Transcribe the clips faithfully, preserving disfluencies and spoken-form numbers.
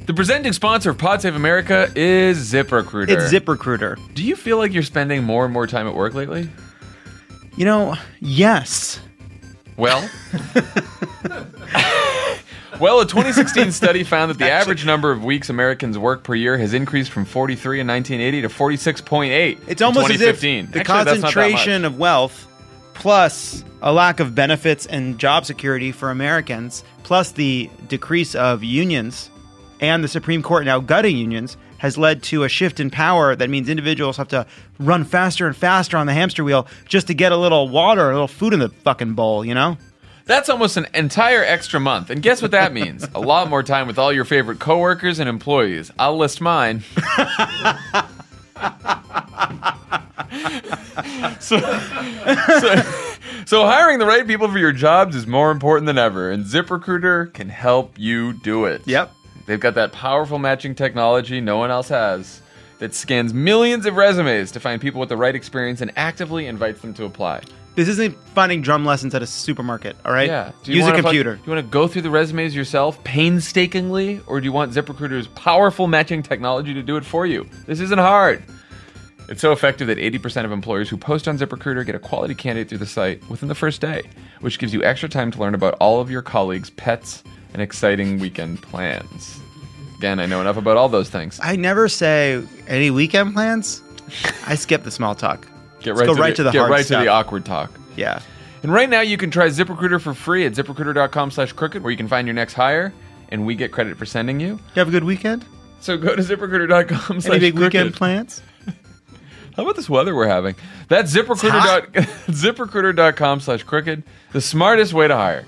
The presenting sponsor of Pod Save America is ZipRecruiter. It's ZipRecruiter. Do you feel like you're spending more and more time at work lately? You know, yes. Well, well, a twenty sixteen study found that the Actually, average number of weeks Americans work per year has increased from forty-three in nineteen eighty to forty-six point eight It's almost in as if twenty fifteen. the Actually, that's not that concentration much. of wealth plus a lack of benefits and job security for Americans, plus the decrease of unions and the Supreme Court now gutting unions, has led to a shift in power that means individuals have to run faster and faster on the hamster wheel just to get a little water, a little food in the fucking bowl, you know? That's almost an entire extra month. And guess what that means? A lot more time with all your favorite coworkers and employees. I'll list mine. so, so, so hiring the right people for your jobs is more important than ever, and ZipRecruiter can help you do it. Yep. They've got that powerful matching technology no one else has that scans millions of resumes to find people with the right experience and actively invites them to apply. This isn't finding drum lessons at a supermarket, all right? Yeah. Do you Use a wanna computer. Fuck, do you want to go through the resumes yourself painstakingly, or do you want ZipRecruiter's powerful matching technology to do it for you? This isn't hard. It's so effective that eighty percent of employers who post on ZipRecruiter get a quality candidate through the site within the first day, which gives you extra time to learn about all of your colleagues' pets and exciting weekend plans. Again, I know enough about all those things. I never say any weekend plans. I skip the small talk. Get Let's right, go to, right the, to the get hard right stuff. to the awkward talk. Yeah. And right now you can try ZipRecruiter for free at ZipRecruiter.com slash crooked, where you can find your next hire, and we get credit for sending you. You have a good weekend? So go to ZipRecruiter.com slash crooked. Any big weekend plans? How about this weather we're having? That's ZipRecruiter dot, ZipRecruiter.com slash crooked, the smartest way to hire.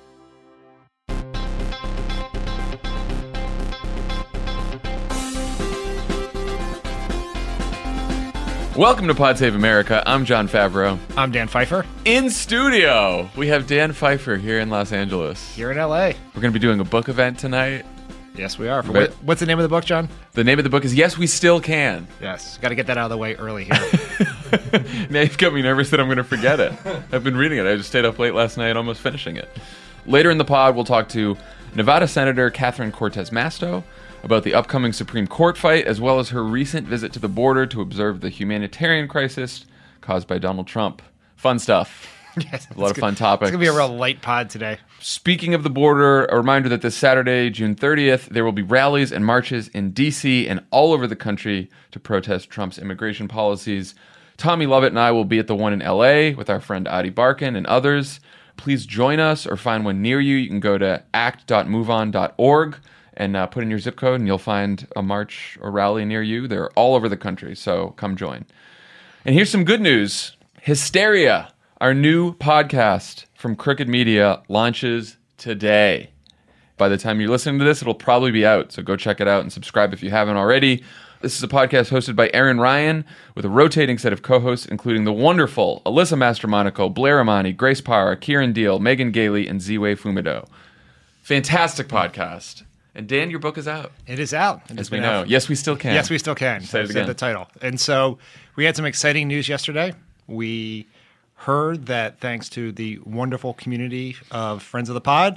Welcome to Pod Save America. I'm John Favreau. I'm Dan Pfeiffer. In studio, we have Dan Pfeiffer here in Los Angeles. Here in L A. We're going to be doing a book event tonight. Yes, we are. For But- what, what's the name of the book, John? The name of the book is Yes, We Still Can. Yes. Got to get that out of the way early here. Now you've got me nervous that I'm going to forget it. I've been reading it. I just stayed up late last night almost finishing it. Later in the pod, we'll talk to Nevada Senator Catherine Cortez Masto about the upcoming Supreme Court fight, as well as her recent visit to the border to observe the humanitarian crisis caused by Donald Trump. Fun stuff. Yes, A lot of fun topics. It's going to be a real light pod today. Speaking of the border, a reminder that this Saturday, June thirtieth, there will be rallies and marches in D C and all over the country to protest Trump's immigration policies. Tommy Lovett and I will be at the one in L A with our friend Adi Barkan and others. Please join us or find one near you. You can go to act dot move on dot org and uh, put in your zip code, and you'll find a march or rally near you. They're all over the country, so come join. And here's some good news. Hysteria, our new podcast from Crooked Media, launches today. By the time you're listening to this, it'll probably be out, so go check it out and subscribe if you haven't already. This is a podcast hosted by Aaron Ryan with a rotating set of co-hosts, including the wonderful Alyssa Mastromonaco, Blair Amani, Grace Parra, Kieran Deal, Megan Gailey, and Ziwe Fumido. Fantastic podcast. And Dan, your book is out. It is out. It has As we been know. out. Yes, we still can. Yes, we still can. Say it Said again. the title. And so we had some exciting news yesterday. We heard that thanks to the wonderful community of Friends of the Pod,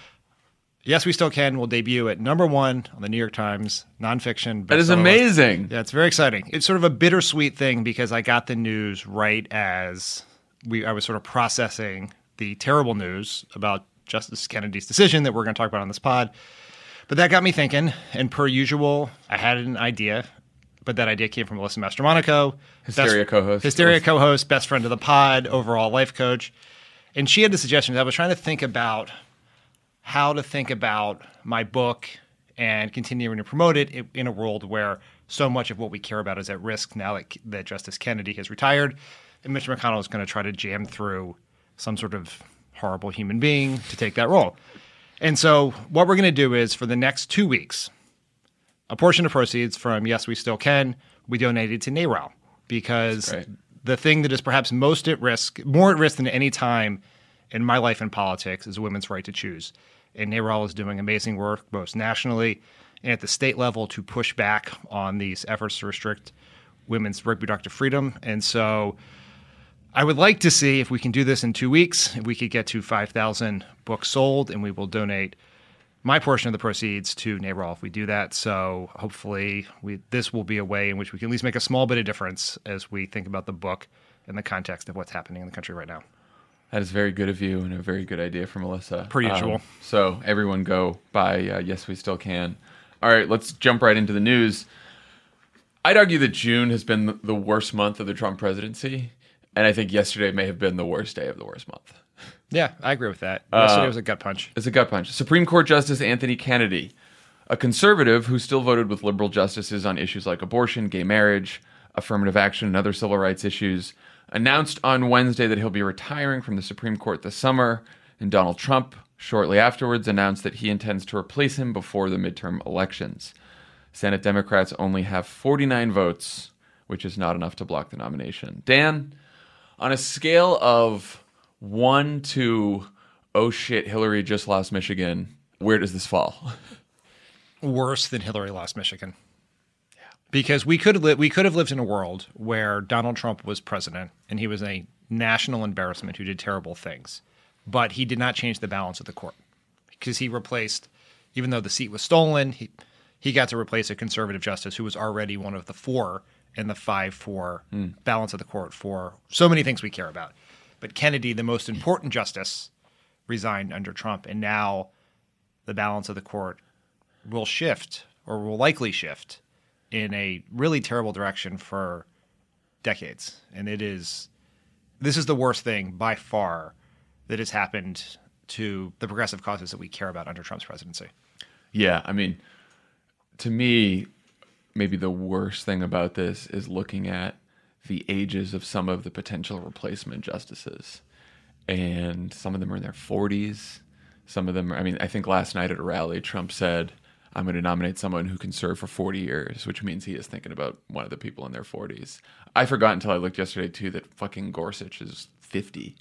Yes, We Still Can will debut at number one on the New York Times nonfiction. That is bestseller list. amazing. Yeah, it's very exciting. It's sort of a bittersweet thing because I got the news right as we I was sort of processing the terrible news about Justice Kennedy's decision that we're going to talk about on this pod. But that got me thinking, and per usual, I had an idea, but that idea came from Alyssa Mastromonaco. Hysteria best- co-host. Hysteria co-host, best friend of the pod, overall life coach. And she had the suggestion. I was trying to think about how to think about my book and continuing to promote it in- in a world where so much of what we care about is at risk now that, that Justice Kennedy has retired. And Mitch McConnell is going to try to jam through some sort of horrible human being to take that role. And so what we're going to do is for the next two weeks, a portion of proceeds from Yes, We Still Can we donated to NARAL because That's great. the thing that is perhaps most at risk, more at risk than any time in my life in politics is women's right to choose. And NARAL is doing amazing work both nationally and at the state level to push back on these efforts to restrict women's reproductive freedom. And so I would like to see if we can do this in two weeks, if we could get to five thousand books sold, and we will donate my portion of the proceeds to NARAL if we do that. So hopefully we this will be a way in which we can at least make a small bit of difference as we think about the book in the context of what's happening in the country right now. That is very good of you and a very good idea for Melissa. Per usual. Um, so everyone go buy uh, Yes, We Still Can. All right, let's jump right into the news. I'd argue that June has been the worst month of the Trump presidency, and I think yesterday may have been the worst day of the worst month. Yeah, I agree with that. Yesterday uh, was a gut punch. It's a gut punch. Supreme Court Justice Anthony Kennedy, a conservative who still voted with liberal justices on issues like abortion, gay marriage, affirmative action, and other civil rights issues, announced on Wednesday that he'll be retiring from the Supreme Court this summer, and Donald Trump shortly afterwards announced that he intends to replace him before the midterm elections. Senate Democrats only have forty-nine votes, which is not enough to block the nomination. Dan, on a scale of one to, oh shit, Hillary just lost Michigan, where does this fall? Worse than Hillary lost Michigan. Because we could li- we could have lived in a world where Donald Trump was president and he was a national embarrassment who did terrible things, but he did not change the balance of the court because he replaced, even though the seat was stolen, he he got to replace a conservative justice who was already one of the four in the five four mm. balance of the court for so many things we care about. But Kennedy, the most important justice, resigned under Trump, and now the balance of the court will shift or will likely shift in a really terrible direction for decades. And it is, this is the worst thing by far that has happened to the progressive causes that we care about under Trump's presidency. Yeah, I mean, to me, maybe the worst thing about this is looking at the ages of some of the potential replacement justices. And some of them are in their forties. Some of them are, I mean, I think last night at a rally, Trump said, I'm going to nominate someone who can serve for forty years, which means he is thinking about one of the people in their forties. I forgot until I looked yesterday, too, that fucking Gorsuch is fifty.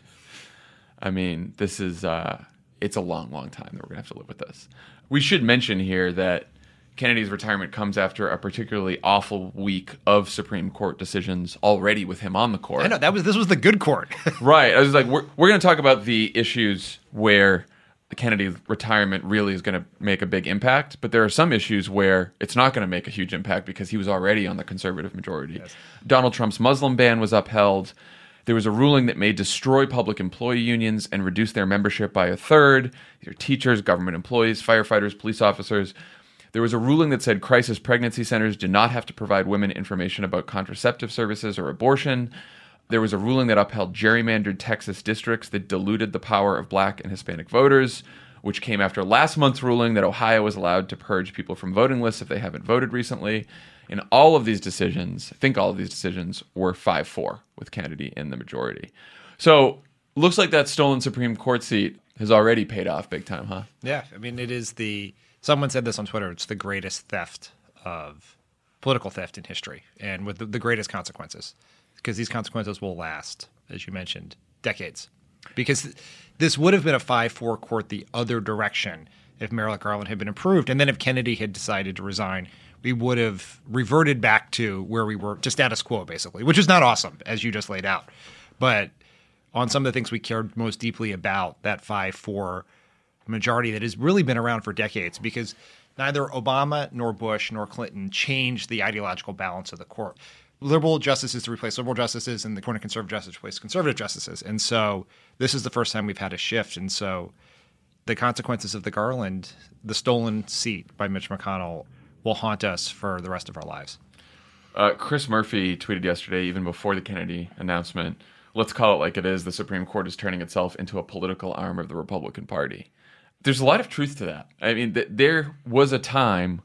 I mean, this is, uh, it's a long, long time that we're going to have to live with this. We should mention here that Kennedy's retirement comes after a particularly awful week of Supreme Court decisions already with him on the court. I know, that was this was the good court. Right. I was like, we're, we're going to talk about the issues where Kennedy's retirement really is going to make a big impact, but there are some issues where it's not going to make a huge impact because he was already on the conservative majority. Yes. Donald Trump's Muslim ban was upheld. There was a ruling that may destroy public employee unions and reduce their membership by a third. These are teachers, government employees, firefighters, police officers. There was a ruling that said crisis pregnancy centers do not have to provide women information about contraceptive services or abortion. There was a ruling that upheld gerrymandered Texas districts that diluted the power of black and Hispanic voters, which came after last month's ruling that Ohio was allowed to purge people from voting lists if they haven't voted recently. And all of these decisions, I think all of these decisions, were five four with Kennedy in the majority. So looks like that stolen Supreme Court seat has already paid off big time, huh? Yeah, I mean, it is the, someone said this on Twitter, it's the greatest theft of, political theft in history, and with the, the greatest consequences. Because these consequences will last, as you mentioned, decades. Because this would have been a five four court the other direction if Merrick Garland had been approved. And then if Kennedy had decided to resign, we would have reverted back to where we were, to status quo, basically, which is not awesome, as you just laid out. But on some of the things we cared most deeply about, that five four majority that has really been around for decades, because neither Obama nor Bush nor Clinton changed the ideological balance of the court. Liberal justices to replace liberal justices, and the court of conservative justices to replace conservative justices. And so this is the first time we've had a shift. And so the consequences of the Garland, the stolen seat by Mitch McConnell, will haunt us for the rest of our lives. Uh, Chris Murphy tweeted yesterday, even before the Kennedy announcement, let's call it like it is, the Supreme Court is turning itself into a political arm of the Republican Party. There's a lot of truth to that. I mean, th- there was a time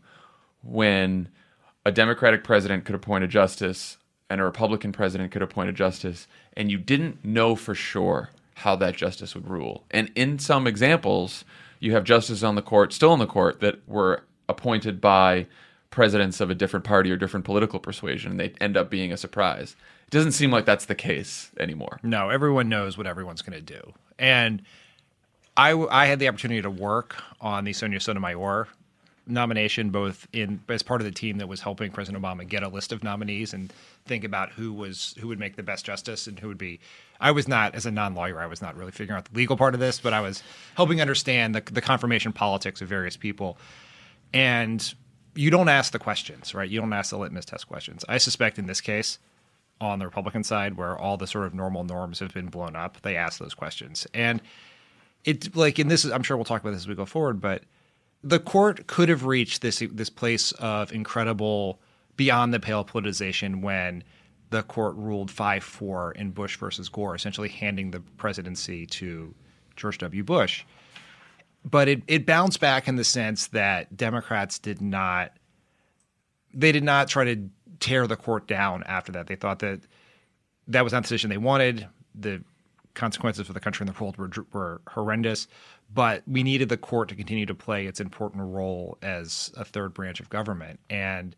when a Democratic president could appoint a justice and a Republican president could appoint a justice, and you didn't know for sure how that justice would rule. And in some examples, you have justices on the court, still on the court, that were appointed by presidents of a different party or different political persuasion, and they end up being a surprise. It doesn't seem like that's the case anymore. No, everyone knows what everyone's going to do. And I, I had the opportunity to work on the Sonia Sotomayor nomination, both in as part of the team that was helping President Obama get a list of nominees and think about who was who would make the best justice and who would be. I was not, as a non-lawyer, I was not really figuring out the legal part of this, but I was helping understand the, the confirmation politics of various people. And you don't ask the questions, right? You don't ask the litmus test questions. I suspect in this case, on the Republican side, where all the sort of normal norms have been blown up, they ask those questions. And it, like, in this, I'm sure we'll talk about this as we go forward, but the court could have reached this this place of incredible, beyond the pale politicization when the court ruled five four in Bush versus Gore, essentially handing the presidency to George W. Bush. But it, it bounced back in the sense that Democrats did not – they did not try to tear the court down after that. They thought that that was not the decision they wanted. The consequences for the country and the world were, were horrendous. But we needed the court to continue to play its important role as a third branch of government. And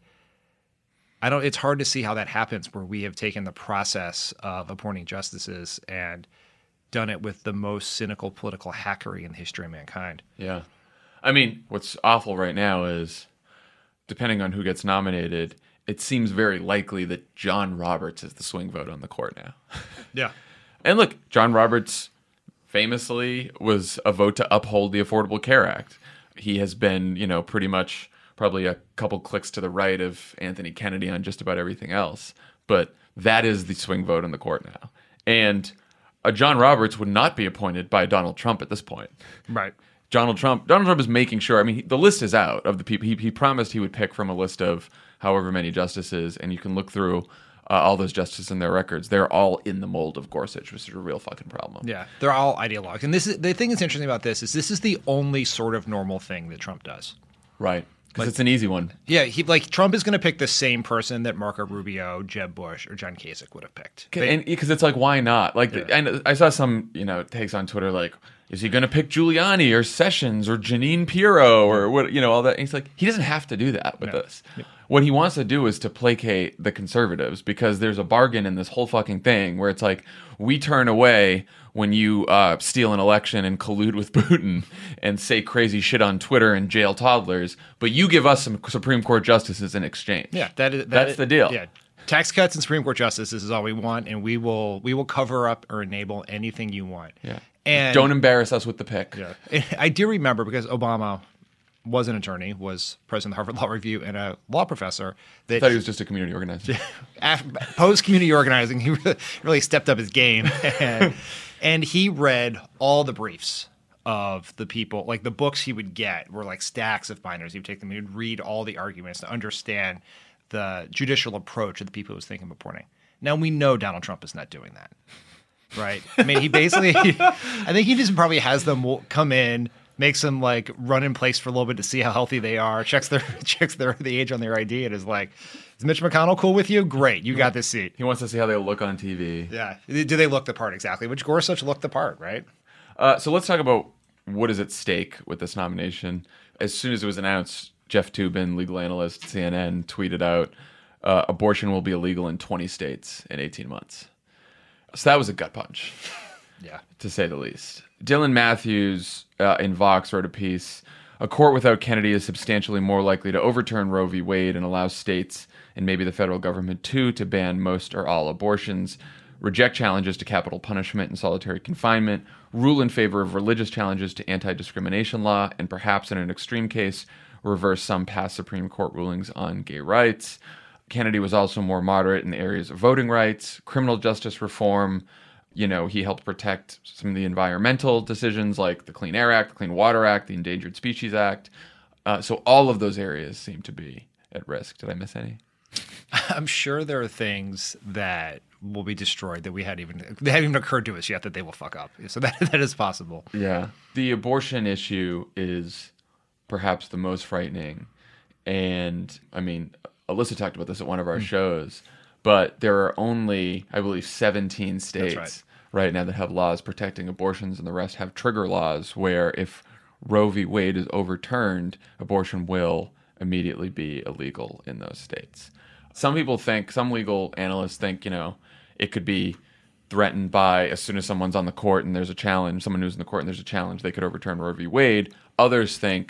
I don't – it's hard to see how that happens where we have taken the process of appointing justices and – done it with the most cynical political hackery in the history of mankind. Yeah. I mean, what's awful right now is, depending on who gets nominated, it seems very likely that John Roberts is the swing vote on the court now. Yeah. And look, John Roberts famously was a vote to uphold the Affordable Care Act. He has been, you know, pretty much probably a couple clicks to the right of Anthony Kennedy on just about everything else. But that is the swing vote on the court now. And Uh, John Roberts would not be appointed by Donald Trump at this point. Right. Donald Trump Donald Trump is making sure, I mean, he, the list is out of the people. He, he promised he would pick from a list of however many justices, and you can look through uh, all those justices and their records. They're all in the mold of Gorsuch, which is a real fucking problem. Yeah, they're all ideologues. And this is the thing that's interesting about this is this is the only sort of normal thing that Trump does. Right. Because Like- it's an easy one. Yeah, he like Trump is going to pick the same person that Marco Rubio, Jeb Bush, or John Kasich would have picked. They- And because it's like, why not? Like, the, and I saw some, you know, takes on Twitter like, is he going to pick Giuliani or Sessions or Janine Pirro or what? You know, all that. And he's like, he doesn't have to do that with No. this. What he wants to do is to placate the conservatives because there's a bargain in this whole fucking thing where it's like, we turn away when you uh, steal an election and collude with Putin and say crazy shit on Twitter and jail toddlers, but you give us some Supreme Court justices in exchange. Yeah, that is that that's is- the deal. Yeah, tax cuts and Supreme Court justices is all we want, and we will we will cover up or enable anything you want. Yeah. And Don't embarrass us with the pick. Yeah. I do remember because Obama was an attorney, was president of the Harvard Law Review, and a law professor. That I thought he was just a community organizer. post community organizing, he really, really stepped up his game, and, and he read all the briefs of the people. Like the books he would get were like stacks of binders. He would take them, he would read all the arguments to understand the judicial approach of the people he was thinking of appointing. Now we know Donald Trump is not doing that. Right. I mean, he basically, I think he just probably has them come in, makes them like run in place for a little bit to see how healthy they are, checks their checks their the age on their I D, and is like, is Mitch McConnell cool with you? Great, you got this seat. He wants to see how they look on T V. Yeah. Do they look the part exactly? Which Gorsuch looked the part, right? Uh, so let's talk about what is at stake with this nomination. As soon as it was announced, Jeff Toobin, legal analyst at C N N, tweeted out, uh, abortion will be illegal in twenty states in eighteen months. So that was a gut punch, Yeah. to say the least. Dylan Matthews uh, in Vox wrote a piece, a court without Kennedy is substantially more likely to overturn Roe v. Wade and allow states, and maybe the federal government too, to ban most or all abortions, reject challenges to capital punishment and solitary confinement, rule in favor of religious challenges to anti-discrimination law, and perhaps in an extreme case, reverse some past Supreme Court rulings on gay rights. Kennedy was also more moderate in the areas of voting rights, criminal justice reform. You know, he helped protect some of the environmental decisions like the Clean Air Act, the Clean Water Act, the Endangered Species Act. Uh, so all of those areas seem to be at risk. Did I miss any? I'm sure there are things that will be destroyed that we hadn't even they haven't even occurred to us yet that they will fuck up. So that that is possible. Yeah. The abortion issue is perhaps the most frightening. And I mean, Alyssa talked about this at one of our shows, but there are only, I believe, seventeen states right. right now that have laws protecting abortions, and the rest have trigger laws where if Roe v. Wade is overturned, abortion will immediately be illegal in those states. Some people think, some legal analysts think, you know, it could be threatened by as soon as someone's on the court and there's a challenge, someone who's in the court and there's a challenge, they could overturn Roe v. Wade. Others think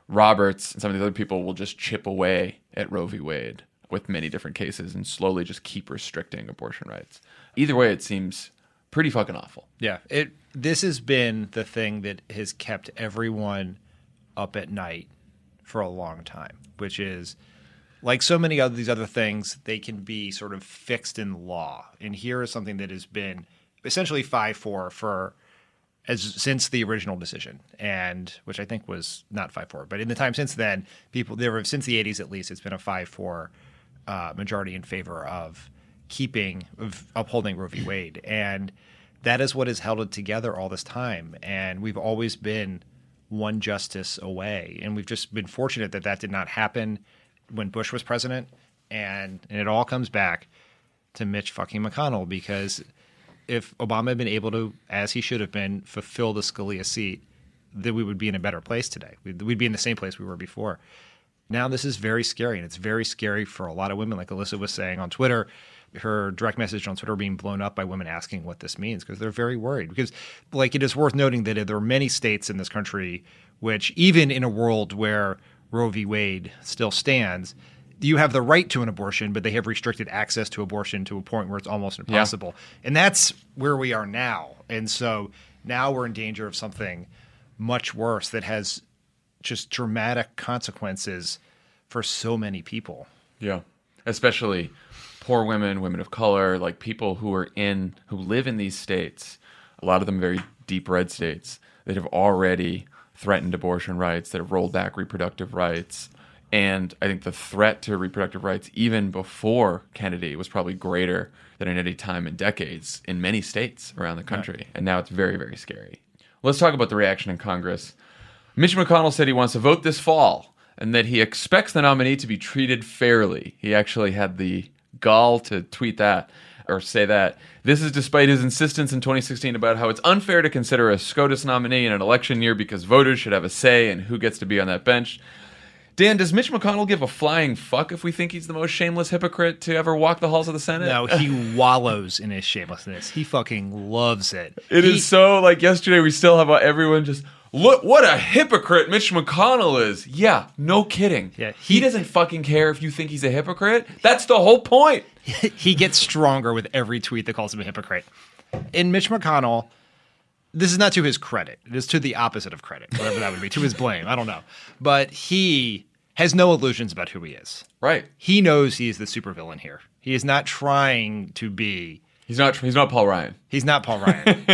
Roberts and some of the other people will just chip away at Roe v. Wade with many different cases and slowly just keep restricting abortion rights. Either way, it seems pretty fucking awful. Yeah, it. This has been the thing that has kept everyone up at night for a long time, which is, like so many of these other things, they can be sort of fixed in law. And here is something that has been essentially five four for as since the original decision, and which I think was not five four, but in the time since then, people there were since the eighties at least, it's been a five four uh, majority in favor of keeping of upholding Roe v. Wade, and that is what has held it together all this time. And we've always been one justice away, and we've just been fortunate that that did not happen when Bush was president, and, and it all comes back to Mitch fucking McConnell, because if Obama had been able to, as he should have been, fulfill the Scalia seat, then we would be in a better place today. We'd, we'd be in the same place we were before. Now this is very scary, and it's very scary for a lot of women. Like Alyssa was saying on Twitter, her direct message on Twitter being blown up by women asking what this means, because they're very worried. Because, like, it is worth noting that there are many states in this country which, even in a world where Roe v. Wade still stands, you have the right to an abortion, but they have restricted access to abortion to a point where it's almost impossible. Yeah. And that's where we are now. And so now we're in danger of something much worse that has just dramatic consequences for so many people. Yeah, especially poor women, women of color, like people who are in, who live in these states, a lot of them very deep red states, that have already threatened abortion rights, that have rolled back reproductive rights. And I think the threat to reproductive rights, even before Kennedy, was probably greater than at any time in decades in many states around the country. Right. And now it's very, very scary. Let's talk about the reaction in Congress. Mitch McConnell said he wants to vote this fall and that he expects the nominee to be treated fairly. He actually had the gall to tweet that or say that. This is despite his insistence in twenty sixteen about how it's unfair to consider a SCOTUS nominee in an election year because voters should have a say in who gets to be on that bench. Dan, does Mitch McConnell give a flying fuck if we think he's the most shameless hypocrite to ever walk the halls of the Senate? No, he wallows in his shamelessness. He fucking loves it. It he, is so, like yesterday, we still have everyone just, look, what a hypocrite Mitch McConnell is. Yeah, no kidding. Yeah, he, he doesn't fucking care if you think he's a hypocrite. That's the whole point. He gets stronger with every tweet that calls him a hypocrite. In Mitch McConnell, this is not to his credit. It is to the opposite of credit, whatever that would be, to his blame. I don't know. But he has no illusions about who he is. Right. He knows he is the supervillain here. He is not trying to be. He's not. He's not Paul Ryan. He's not Paul Ryan.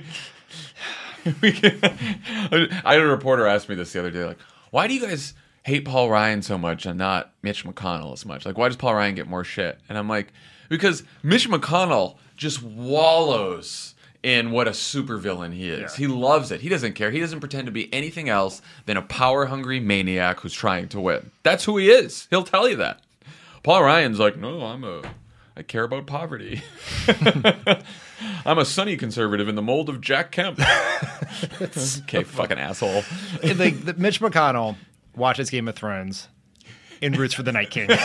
I had a reporter ask me this the other day, like, why do you guys hate Paul Ryan so much and not Mitch McConnell as much? Like, why does Paul Ryan get more shit? And I'm like, because Mitch McConnell just wallows in what a supervillain he is. Yeah. He loves it. He doesn't care. He doesn't pretend to be anything else than a power-hungry maniac who's trying to win. That's who he is. He'll tell you that. Paul Ryan's like, no, I'm a, I care about poverty. I'm a sunny conservative in the mold of Jack Kemp. Okay, fucking asshole. The, the, Mitch McConnell watches Game of Thrones and roots for the Night King.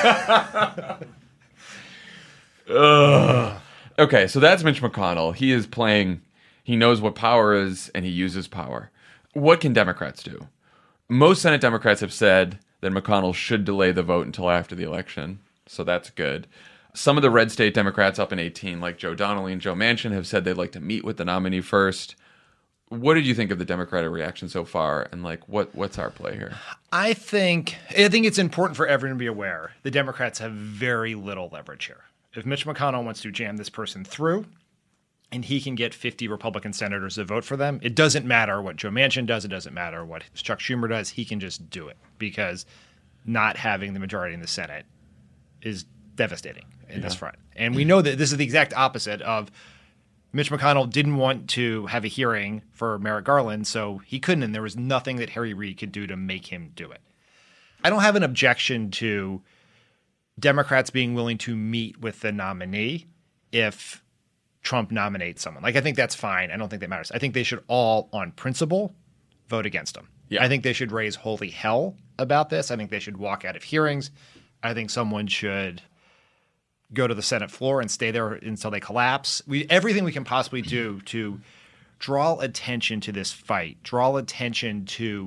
Ugh. Okay, so that's Mitch McConnell. He is playing, he knows what power is, and he uses power. What can Democrats do? Most Senate Democrats have said that McConnell should delay the vote until after the election, so that's good. Some of the red state Democrats up in eighteen, like Joe Donnelly and Joe Manchin, have said they'd like to meet with the nominee first. What did you think of the Democratic reaction so far, and like what what's our play here? I think I think it's important for everyone to be aware the Democrats have very little leverage here. If Mitch McConnell wants to jam this person through and he can get fifty Republican senators to vote for them, it doesn't matter what Joe Manchin does. It doesn't matter what Chuck Schumer does. He can just do it because not having the majority in the Senate is devastating in yeah. this front. And we know that this is the exact opposite of Mitch McConnell didn't want to have a hearing for Merrick Garland, so he couldn't, and there was nothing that Harry Reid could do to make him do it. I don't have an objection to Democrats being willing to meet with the nominee if Trump nominates someone. Like, I think that's fine. I don't think that matters. I think they should all, on principle, vote against him. Yeah. I think they should raise holy hell about this. I think they should walk out of hearings. I think someone should go to the Senate floor and stay there until they collapse. We everything we can possibly do to draw attention to this fight, draw attention to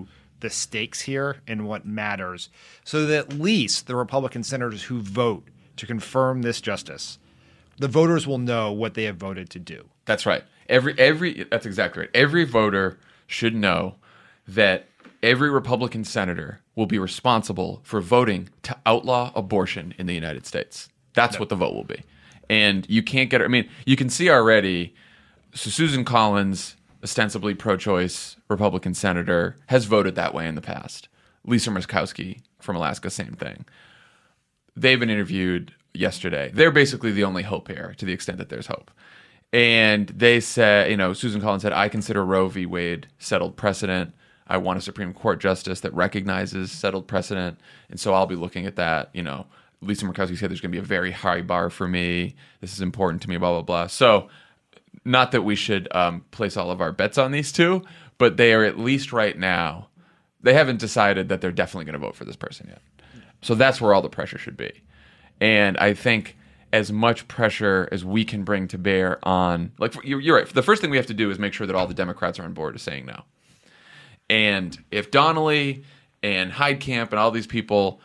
the stakes here and what matters, so that at least the Republican senators who vote to confirm this justice, the voters will know what they have voted to do. That's right. Every every that's exactly right. Every voter should know that every Republican senator will be responsible for voting to outlaw abortion in the United States. That's no. what the vote will be. And you can't get, I mean, you can see already, so Susan Collins, ostensibly pro-choice Republican senator, has voted that way in the past. Lisa Murkowski from Alaska, same thing. They've been interviewed yesterday. They're basically the only hope here, to the extent that there's hope. And they said, you know, Susan Collins said, I consider Roe v. Wade settled precedent. I want a Supreme Court justice that recognizes settled precedent. And so I'll be looking at that. You know, Lisa Murkowski said there's going to be a very high bar for me. This is important to me, blah, blah, blah. So not that we should um, place all of our bets on these two, but they are at least right now, they haven't decided that they're definitely going to vote for this person yet. So that's where all the pressure should be. And I think as much pressure as we can bring to bear on, like, you're, you're right. The first thing we have to do is make sure that all the Democrats are on board to saying no. And if Donnelly and Heidkamp and all these people,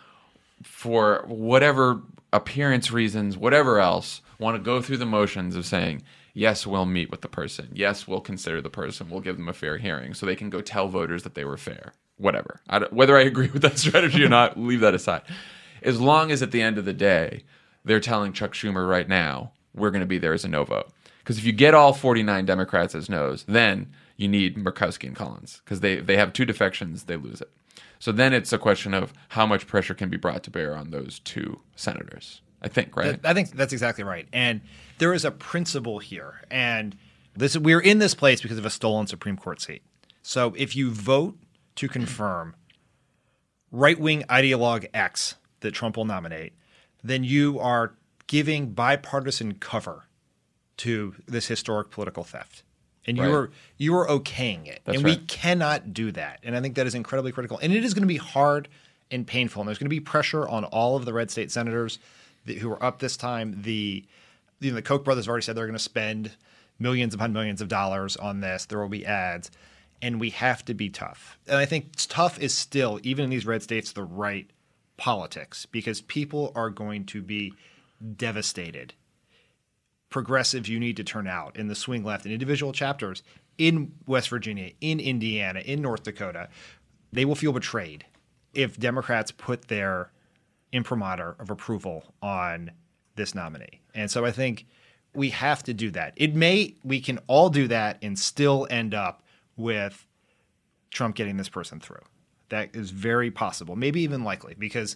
for whatever appearance reasons, whatever else, want to go through the motions of saying, yes, we'll meet with the person. Yes, we'll consider the person. We'll give them a fair hearing so they can go tell voters that they were fair. Whatever. I whether I agree with that strategy or not, leave that aside. As long as at the end of the day, they're telling Chuck Schumer right now, we're going to be there as a no vote. Because if you get all forty-nine Democrats as no's, then you need Murkowski and Collins. Because they, they have two defections, they lose it. So then it's a question of how much pressure can be brought to bear on those two senators, I think, right? I think that's exactly right. And there is a principle here. And this we're in this place because of a stolen Supreme Court seat. So if you vote to confirm right-wing ideologue X that Trump will nominate, then you are giving bipartisan cover to this historic political theft. And you right. are you are okaying it. That's and right. we cannot do that. And I think that is incredibly critical. And it is going to be hard and painful. And there's going to be pressure on all of the red state senators that, who are up this time. The, you know, the Koch brothers have already said they're going to spend millions upon millions of dollars on this. There will be ads. And we have to be tough. And I think tough is still, even in these red states, the right politics. Because people are going to be devastated. Progressives, you need to turn out in the swing left in individual chapters in West Virginia, in Indiana, in North Dakota. They will feel betrayed if Democrats put their imprimatur of approval on this nominee. And so I think we have to do that. It may, we can all do that and still end up with Trump getting this person through. That is very possible, maybe even likely, because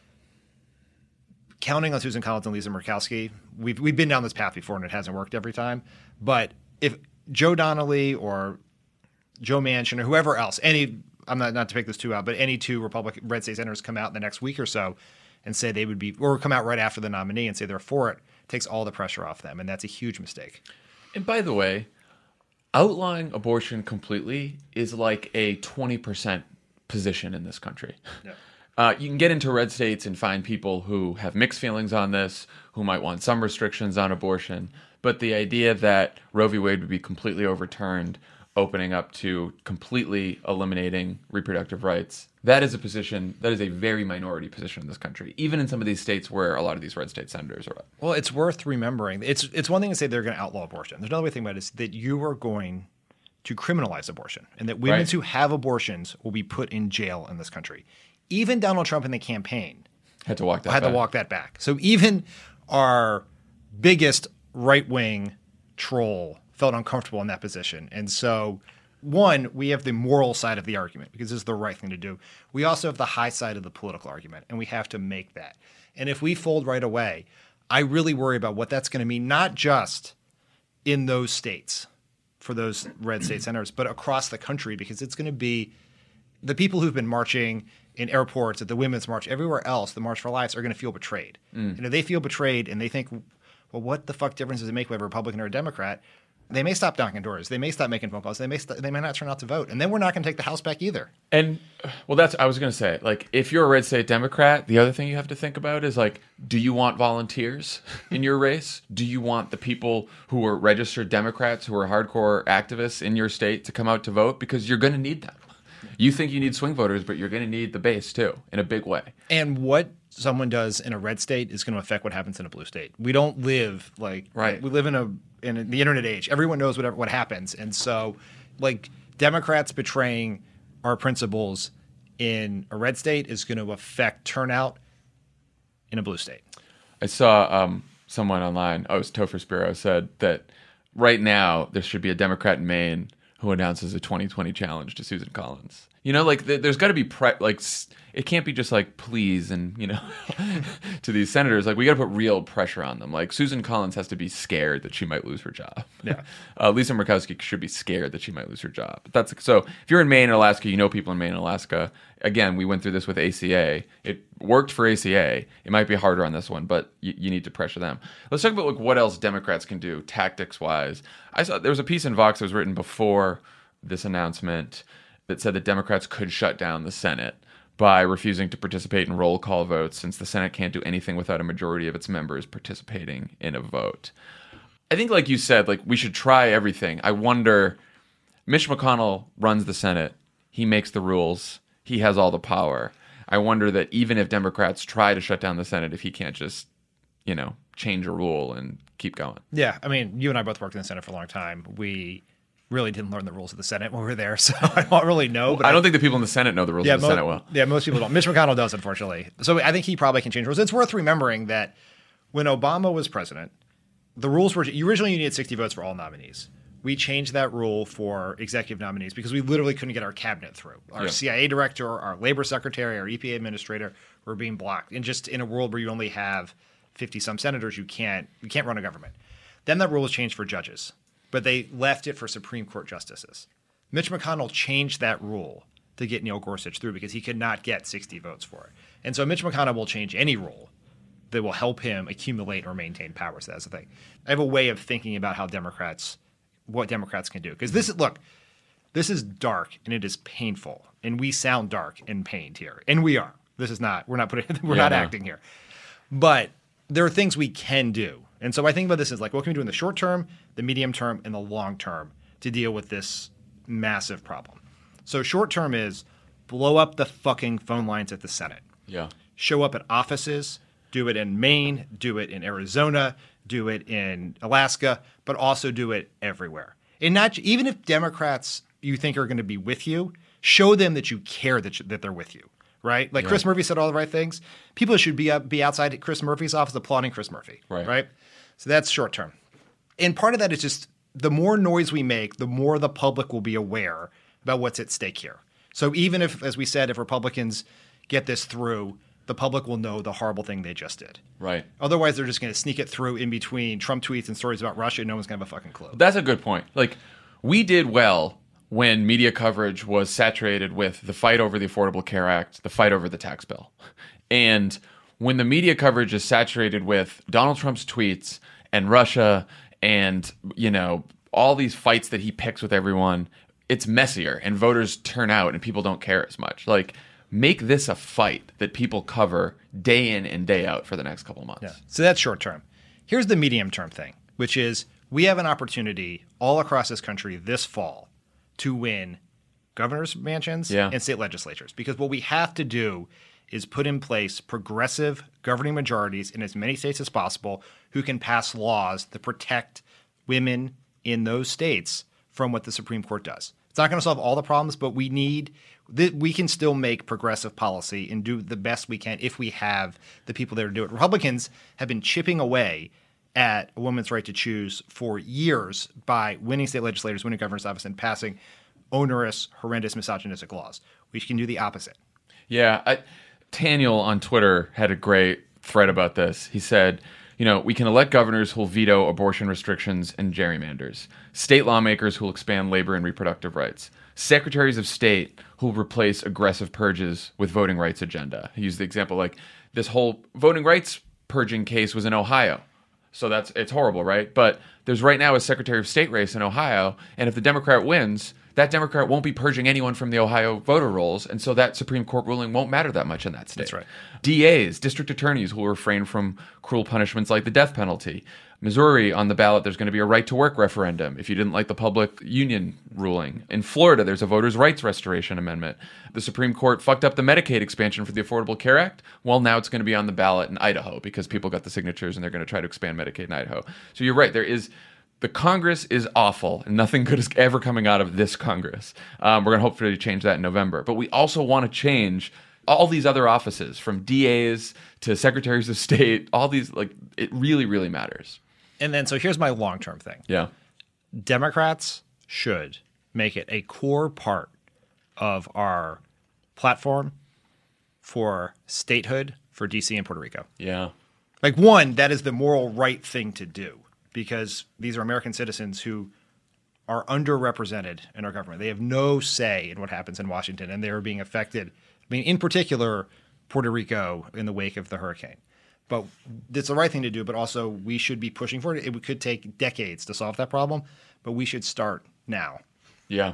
counting on Susan Collins and Lisa Murkowski, we've we've been down this path before and it hasn't worked every time. But if Joe Donnelly or Joe Manchin or whoever else, any I'm not not to pick this two out, but any two Republican red state senators come out in the next week or so and say they would be, or come out right after the nominee and say they're for it, takes all the pressure off them, and that's a huge mistake. And by the way, outlawing abortion completely is like a twenty percent position in this country. Yeah. Uh, you can get into red states and find people who have mixed feelings on this, who might want some restrictions on abortion. But the idea that Roe v. Wade would be completely overturned, opening up to completely eliminating reproductive rights, that is a position, that is a very minority position in this country, even in some of these states where a lot of these red state senators are. Well, it's worth remembering. It's it's one thing to say they're going to outlaw abortion. There's another way to think about it is that you are going to criminalize abortion, and that women Right. who have abortions will be put in jail in this country. Even Donald Trump in the campaign Had to walk that had back. to walk that back. So even our biggest right-wing troll felt uncomfortable in that position. And so, one, we have the moral side of the argument because this is the right thing to do. We also have the high side of the political argument, and we have to make that. And if we fold right away, I really worry about what that's going to mean, not just in those states for those red state senators, but across the country, because it's going to be the people who've been marching in airports, at the Women's March, everywhere else, the March for Lives, are going to feel betrayed. Mm. And if they feel betrayed and they think, well, what the fuck difference does it make whether a Republican or a Democrat? They may stop knocking doors. They may stop making phone calls. They may st- they may not turn out to vote. And then we're not going to take the House back either. And, well, that's, I was going to say, like, if you're a red state Democrat, the other thing you have to think about is, like, do you want volunteers in your race? Do you want the people who are registered Democrats, who are hardcore activists in your state to come out to vote? Because you're going to need them. You think you need swing voters, but you're going to need the base too in a big way. And what someone does in a red state is going to affect what happens in a blue state. We don't live like right. we live in a in the internet age. Everyone knows whatever what happens, and so like Democrats betraying our principles in a red state is going to affect turnout in a blue state. I saw um, someone online, oh, it was Topher Spiro, said that right now there should be a Democrat in Maine who announces a twenty twenty challenge to Susan Collins. You know, like th- there's got to be pre- like s- it can't be just like please and you know to these senators. Like we got to put real pressure on them. Like Susan Collins has to be scared that she might lose her job. Yeah, uh, Lisa Murkowski should be scared that she might lose her job. But that's so. If you're in Maine and Alaska, you know people in Maine and Alaska. Again, we went through this with A C A. It worked for A C A. It might be harder on this one, but you, you need to pressure them. Let's talk about like what else Democrats can do tactics wise. I saw there was a piece in Vox that was written before this announcement that said that Democrats could shut down the Senate by refusing to participate in roll call votes since the Senate can't do anything without a majority of its members participating in a vote. I think, like you said, like we should try everything. I wonder, Mitch McConnell runs the Senate. He makes the rules. He has all the power. I wonder that even if Democrats try to shut down the Senate, if he can't just, you know, change a rule and keep going. Yeah, I mean, you and I both worked in the Senate for a long time. We really didn't learn the rules of the Senate when we were there, so I don't really know. But I I don't think the people in the Senate know the rules yeah, of the mo- Senate well. Yeah, most people don't. Mitch McConnell does, unfortunately. So I think he probably can change rules. It's worth remembering that when Obama was president, the rules were originally you needed sixty votes for all nominees. We changed that rule for executive nominees because we literally couldn't get our cabinet through. Our Yeah. C I A director, our labor secretary, our E P A administrator were being blocked. And just in a world where you only have fifty some senators, you can't you can't run a government. Then that rule was changed for judges, but they left it for Supreme Court justices. Mitch McConnell changed that rule to get Neil Gorsuch through because he could not get sixty votes for it. And so Mitch McConnell will change any rule that will help him accumulate or maintain power. So that's the thing. I have a way of thinking about how Democrats, what Democrats can do. Because this is, look, this is dark and it is painful. And we sound dark and pained here. And we are. This is not, we're not putting, we're Yeah, not no. acting here. But there are things we can do. And so I think about this as like, what can we do in the short term, the medium term, and the long term to deal with this massive problem? So short term is blow up the fucking phone lines at the Senate. Yeah. Show up at offices, do it in Maine, do it in Arizona, do it in Alaska, but also do it everywhere. And not even if Democrats you think are going to be with you, show them that you care that, you, that they're with you, right? Like Yeah. Chris Murphy said all the right things. People should be up, be outside at Chris Murphy's office applauding Chris Murphy, Right. right? So that's short term. And part of that is just the more noise we make, the more the public will be aware about what's at stake here. So even if, as we said, if Republicans get this through, the public will know the horrible thing they just did. Right. Otherwise, they're just going to sneak it through in between Trump tweets and stories about Russia, and no one's going to have a fucking clue. That's a good point. Like, we did well when media coverage was saturated with the fight over the Affordable Care Act, the fight over the tax bill. And when the media coverage is saturated with Donald Trump's tweets and Russia and, you know, all these fights that he picks with everyone, it's messier and voters turn out and people don't care as much. Like, make this a fight that people cover day in and day out for the next couple of months. Yeah. So that's short term. Here's the medium term thing, which is we have an opportunity all across this country this fall to win governor's mansions Yeah. and state legislatures. Because what we have to do is put in place progressive governing majorities in as many states as possible who can pass laws that protect women in those states from what the Supreme Court does. It's not going to solve all the problems, but we need that we can still make progressive policy and do the best we can if we have the people there to do it. Republicans have been chipping away at a woman's right to choose for years by winning state legislators, winning governor's office, and passing onerous, horrendous, misogynistic laws. We can do the opposite. Yeah, I, Taniel on Twitter had a great thread about this. He said, you know, we can elect governors who will veto abortion restrictions and gerrymanders, state lawmakers who will expand labor and reproductive rights, secretaries of state who will replace aggressive purges with voting rights agenda. He used the example like this whole voting rights purging case was in Ohio. So that's it's horrible, right? But there's right now a Secretary of State race in Ohio, and if the Democrat wins, that Democrat won't be purging anyone from the Ohio voter rolls, and so that Supreme Court ruling won't matter that much in that state. That's right. D As, district attorneys, will refrain from cruel punishments like the death penalty. Missouri, on the ballot, there's going to be a right-to-work referendum if you didn't like the public union ruling. In Florida, there's a voters' rights restoration amendment. The Supreme Court fucked up the Medicaid expansion for the Affordable Care Act. Well, now it's going to be on the ballot in Idaho because people got the signatures and they're going to try to expand Medicaid in Idaho. So you're right. There is... The Congress is awful, and nothing good is ever coming out of this Congress. Um, we're going to hopefully change that in November. But we also want to change all these other offices, from D As to secretaries of state, all these, like, it really, really matters. And then, so here's my long-term thing. Yeah. Democrats should make it a core part of our platform for statehood for D C and Puerto Rico. Yeah. Like, one, that is the moral right thing to do, because these are American citizens who are underrepresented in our government. They have no say in what happens in Washington, and they are being affected. I mean, in particular, Puerto Rico in the wake of the hurricane. But it's the right thing to do, but also we should be pushing for it. It could take decades to solve that problem, but we should start now. Yeah.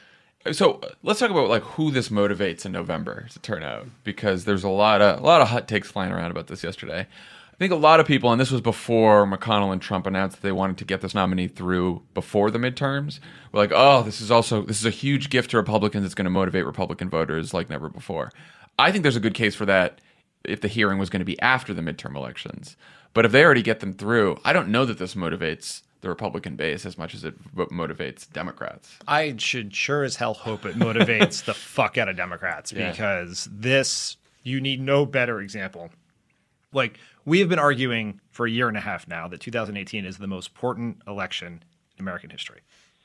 So let's talk about like who this motivates in November to turn out, because there's a lot of a lot of hot takes flying around about this yesterday. I think a lot of people, and this was before McConnell and Trump announced that they wanted to get this nominee through before the midterms, were like, oh, this is also this is a huge gift to Republicans. It's going to motivate Republican voters like never before. I think there's a good case for that if the hearing was going to be after the midterm elections. But if they already get them through, I don't know that this motivates the Republican base as much as it motivates Democrats. I should sure as hell hope it motivates the fuck out of Democrats, Yeah. because this, you need no better example. Like, we have been arguing for a year and a half now that two thousand eighteen is the most important election in American history.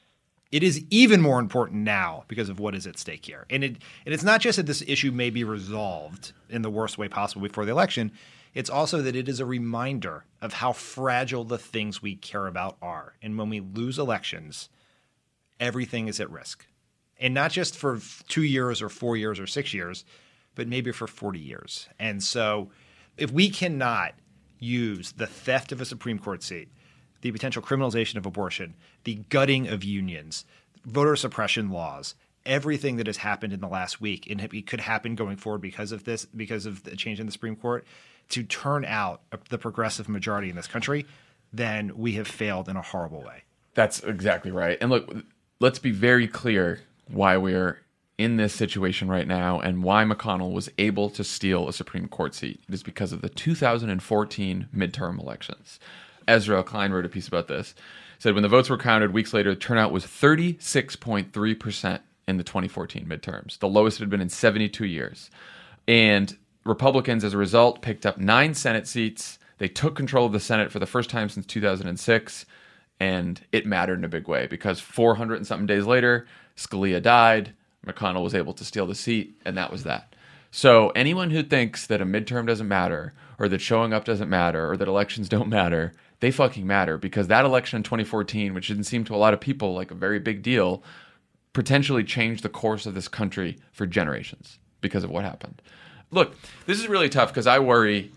It is even more important now because of what is at stake here. And it and it's not just that this issue may be resolved in the worst way possible before the election. It's also that it is a reminder of how fragile the things we care about are. And when we lose elections, everything is at risk. And not just for two years or four years or six years, but maybe for forty years. And so if we cannot use the theft of a Supreme Court seat, the potential criminalization of abortion, the gutting of unions, voter suppression laws, everything that has happened in the last week, and it could happen going forward because of this, because of the change in the Supreme Court, to turn out the progressive majority in this country, then we have failed in a horrible way. That's exactly right. And look, let's be very clear why we're in this situation right now and why McConnell was able to steal a Supreme Court seat. It is because of the two thousand fourteen midterm elections. Ezra Klein wrote a piece about this. Said when the votes were counted weeks later, the turnout was thirty-six point three percent in the twenty fourteen midterms, the lowest it had been in seventy-two years. And Republicans, as a result, picked up nine Senate seats. They took control of the Senate for the first time since two thousand six, and it mattered in a big way because four hundred and something days later, Scalia died, McConnell was able to steal the seat, and that was that. So anyone who thinks that a midterm doesn't matter, or that showing up doesn't matter, or that elections don't matter, they fucking matter, because that election in twenty fourteen, which didn't seem to a lot of people like a very big deal, potentially changed the course of this country for generations because of what happened. Look, this is really tough because I worry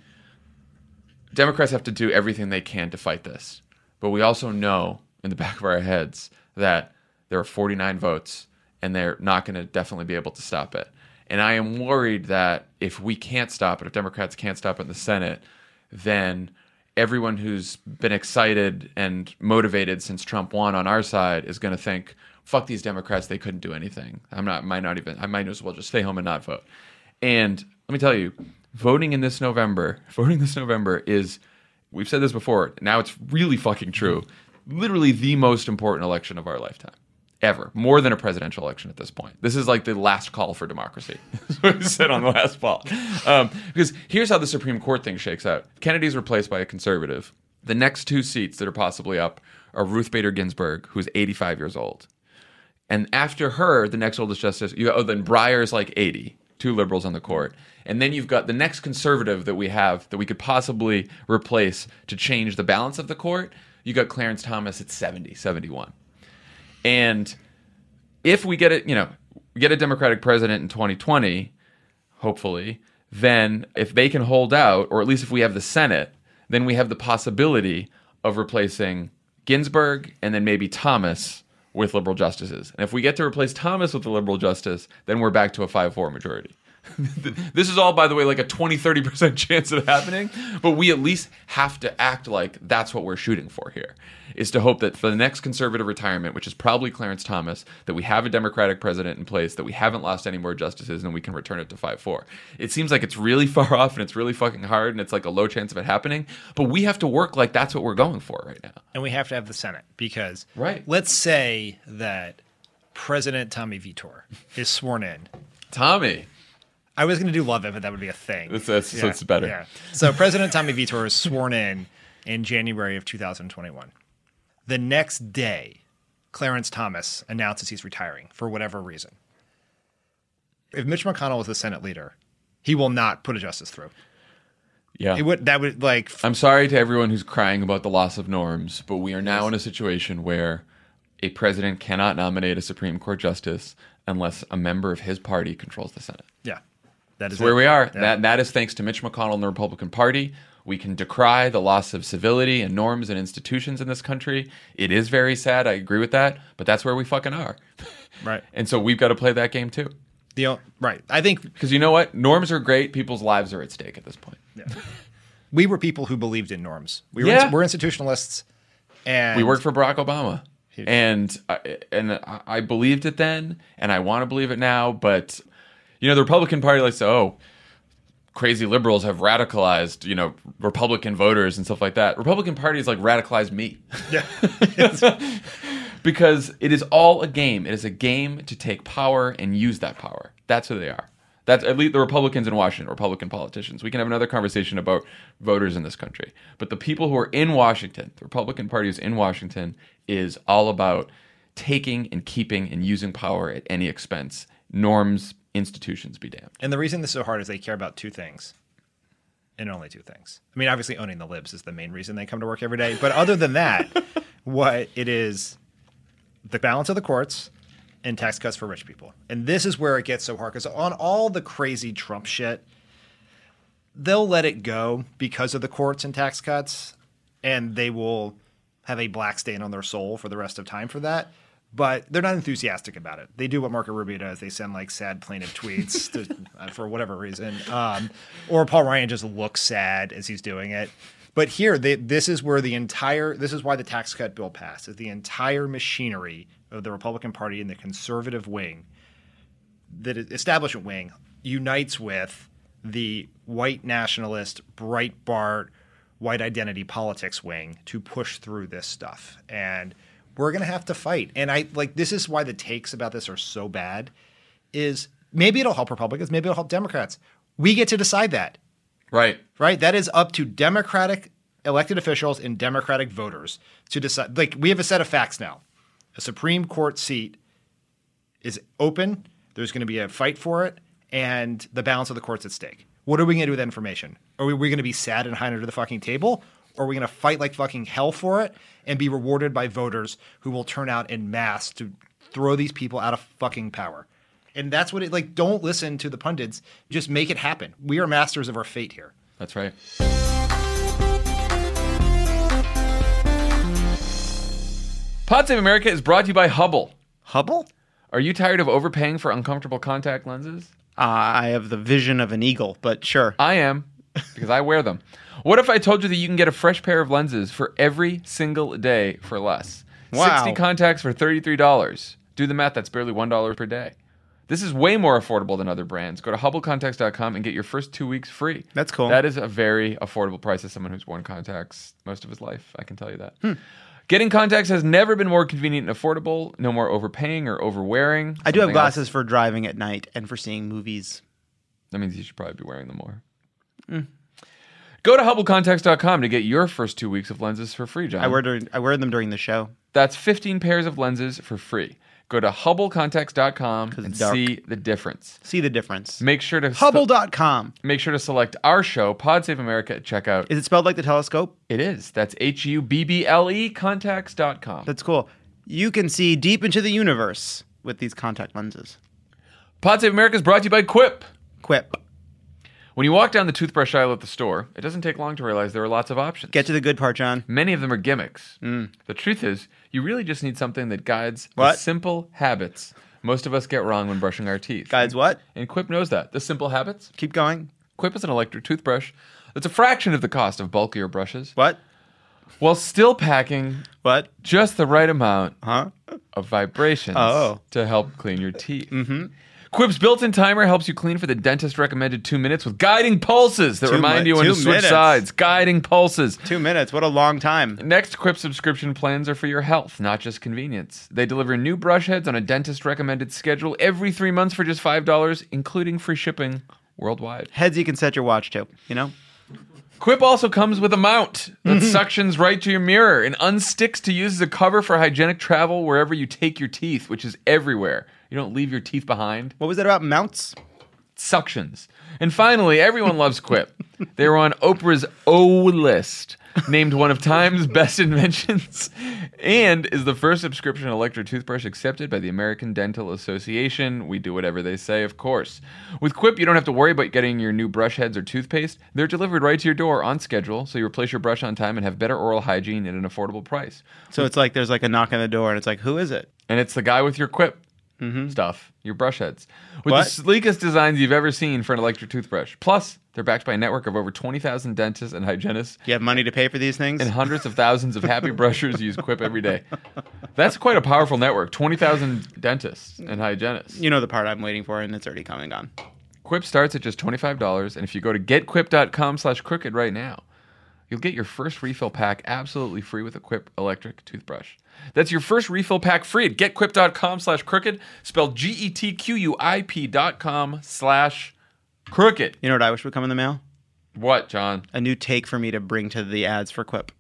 Democrats have to do everything they can to fight this. But we also know in the back of our heads that there are forty-nine votes and they're not going to definitely be able to stop it. And I am worried that if we can't stop it, if Democrats can't stop it in the Senate, then everyone who's been excited and motivated since Trump won on our side is going to think, fuck these Democrats, they couldn't do anything. I'm not, might not even, I might as well just stay home and not vote. And let me tell you, voting in this November, voting this November is, we've said this before, now it's really fucking true, literally the most important election of our lifetime. Ever. More than a presidential election at this point. This is like the last call for democracy. That's what we said on the last fall. Um, because here's how the Supreme Court thing shakes out. Kennedy's replaced by a conservative. The next two seats that are possibly up are Ruth Bader Ginsburg, who's eighty-five years old. And after her, the next oldest justice, you oh, then Breyer's like eighty. Two liberals on the court. And then you've got the next conservative that we have that we could possibly replace to change the balance of the court. You got Clarence Thomas at seventy, seventy-one. And if we get it, you know, we get a Democratic president in twenty twenty, hopefully, then if they can hold out, or at least if we have the Senate, then we have the possibility of replacing Ginsburg and then maybe Thomas with liberal justices. And if we get to replace Thomas with a liberal justice, then we're back to a five four majority. This is all, by the way, like a twenty, thirty percent chance of happening, but we at least have to act like that's what we're shooting for here, is to hope that for the next conservative retirement, which is probably Clarence Thomas, that we have a Democratic president in place, that we haven't lost any more justices, and we can return it to five four. It seems like it's really far off, and it's really fucking hard, and it's like a low chance of it happening, but we have to work like that's what we're going for right now. And we have to have the Senate, because Right. let's say that President Tommy Vitor is sworn in. Tommy. I was going to do love it, but that would be a thing. That's, that's, so it's better. Yeah. So President Tommy Vitor is sworn in in January of two thousand twenty-one. The next day, Clarence Thomas announces he's retiring for whatever reason. If Mitch McConnell is the Senate leader, he will not put a justice through. Yeah. It would that would like I'm sorry to everyone who's crying about the loss of norms, but we are now in a situation where a president cannot nominate a Supreme Court justice unless a member of his party controls the Senate. yeah. That is That's where it. we are. Yeah. That that is thanks to Mitch McConnell and the Republican Party. We can decry the loss of civility and norms and institutions in this country. It is very sad. I agree with that, but that's where we fucking are. Right. And so we've got to play that game too. The o- right. I think Because you know what? Norms are great. People's lives are at stake at this point. we were people who believed in norms. We were Yeah. we're institutionalists, and We worked for Barack Obama, and I, and I I believed it then, and I want to believe it now. But you know, the Republican Party likes to, oh, crazy liberals have radicalized, you know, Republican voters and stuff like that. Republican Party is like radicalized me. Yeah. Because it is all a game. It is a game to take power and use that power. That's who they are. That's at least the Republicans in Washington, Republican politicians. We can have another conversation about voters in this country. But the people who are in Washington, the Republican Party is in Washington, is all about taking and keeping and using power at any expense. Norms, institutions be damned. And the reason this is so hard is they care about two things. And only two things. I mean, obviously owning the libs is the main reason they come to work every day. But other than that, what it is, the balance of the courts and tax cuts for rich people. And this is where it gets so hard. Because on all the crazy Trump shit, they'll let it go because of the courts and tax cuts. And they will have a black stain on their soul for the rest of time for that. But they're not enthusiastic about it. They do what Marco Rubio does. They send like sad plaintive tweets to, uh, for whatever reason. Um, or Paul Ryan just looks sad as he's doing it. But here, they, this is where the entire – this is why the tax cut bill passed. Is the entire machinery of the Republican Party and the conservative wing, the establishment wing, unites with the white nationalist, Breitbart, white identity politics wing to push through this stuff. And – we're going to have to fight. And I like this is why the takes about this are so bad is maybe it'll help Republicans, maybe it'll help Democrats. We get to decide that. Right. Right? That is up to Democratic elected officials and Democratic voters to decide. Like we have a set of facts now. A Supreme Court seat is open. There's going to be a fight for it and the balance of the court's at stake. What are we going to do with that information? Are we, we going to be sad and hide under the fucking table? Or are we going to fight like fucking hell for it and be rewarded by voters who will turn out en masse to throw these people out of fucking power? And that's what it like. Don't listen to the pundits. Just make it happen. We are masters of our fate here. That's right. Pod Save America is brought to you by Hubble. Hubble? Are you tired of overpaying for uncomfortable contact lenses? Uh, I have the vision of an eagle, but sure. I am, because I wear them. What if I told you that you can get a fresh pair of lenses for every single day for less? Wow. sixty contacts for thirty-three dollars. Do the math, that's barely one dollar per day. This is way more affordable than other brands. Go to Hubble Contacts dot com and get your first two weeks free. That's cool. That is a very affordable price as someone who's worn contacts most of his life. I can tell you that. Hmm. Getting contacts has never been more convenient and affordable. No more overpaying or overwearing. I do have Something glasses else. for driving at night and for seeing movies. That means you should probably be wearing them more. Mm. Go to Hubble Contacts dot com to get your first two weeks of lenses for free, John. I wear, during, I wear them during the show. That's fifteen pairs of lenses for free. Go to Hubble Contacts dot com and it's dark. see the difference. See the difference. Make sure to Hubble dot com. make sure to select our show, Pod Save America, at checkout. Is it spelled like the telescope? It is. That's H U B B L E contacts dot com. That's cool. You can see deep into the universe with these contact lenses. Pod Save America is brought to you by Quip. Quip. When you walk down the toothbrush aisle at the store, it doesn't take long to realize there are lots of options. Get to the good part, John. Many of them are gimmicks. Mm. The truth is, you really just need something that guides What? the simple habits most of us get wrong when brushing our teeth. Guides what? And Quip knows that. The simple habits. Keep going. Quip is an electric toothbrush that's a fraction of the cost of bulkier brushes, What? while still packing What? just the right amount Huh? of vibrations Oh. to help clean your teeth. Mm-hmm. Quip's built-in timer helps you clean for the dentist recommended two minutes with guiding pulses that Two remind mi- you when to two switch minutes. sides. Guiding pulses. Two minutes. What a long time. Next, Quip subscription plans are for your health, not just convenience. They deliver new brush heads on a dentist recommended schedule every three months for just five dollars, including free shipping worldwide. Heads you can set your watch to, you know? Quip also comes with a mount that suctions right to your mirror and unsticks to use as a cover for hygienic travel wherever you take your teeth, which is everywhere. You don't leave your teeth behind. What was that about mounts? Suctions. And finally, everyone loves Quip. They were on Oprah's O list, named one of Time's best inventions, and is the first subscription electric toothbrush accepted by the American Dental Association. We do whatever they say, of course. With Quip, you don't have to worry about getting your new brush heads or toothpaste. They're delivered right to your door on schedule, so you replace your brush on time and have better oral hygiene at an affordable price. So it's like there's like a knock on the door and it's like, who is it? And it's the guy with your Quip stuff, your brush heads, with What? the sleekest designs you've ever seen for an electric toothbrush. Plus, they're backed by a network of over twenty thousand dentists and hygienists, Do you have money to pay for these things? and hundreds of thousands of happy brushers use Quip every day. That's quite a powerful network. twenty thousand dentists and hygienists. You know the part I'm waiting for and it's already coming on. Quip starts at just twenty-five dollars, and if you go to getquip.com slash crooked right now, you'll get your first refill pack absolutely free with a Quip electric toothbrush. That's your first refill pack free at getquip.com slash crooked, spelled G E T Q U I P dot com slash crooked. You know what I wish would come in the mail? What, John? A new take for me to bring to the ads for Quip.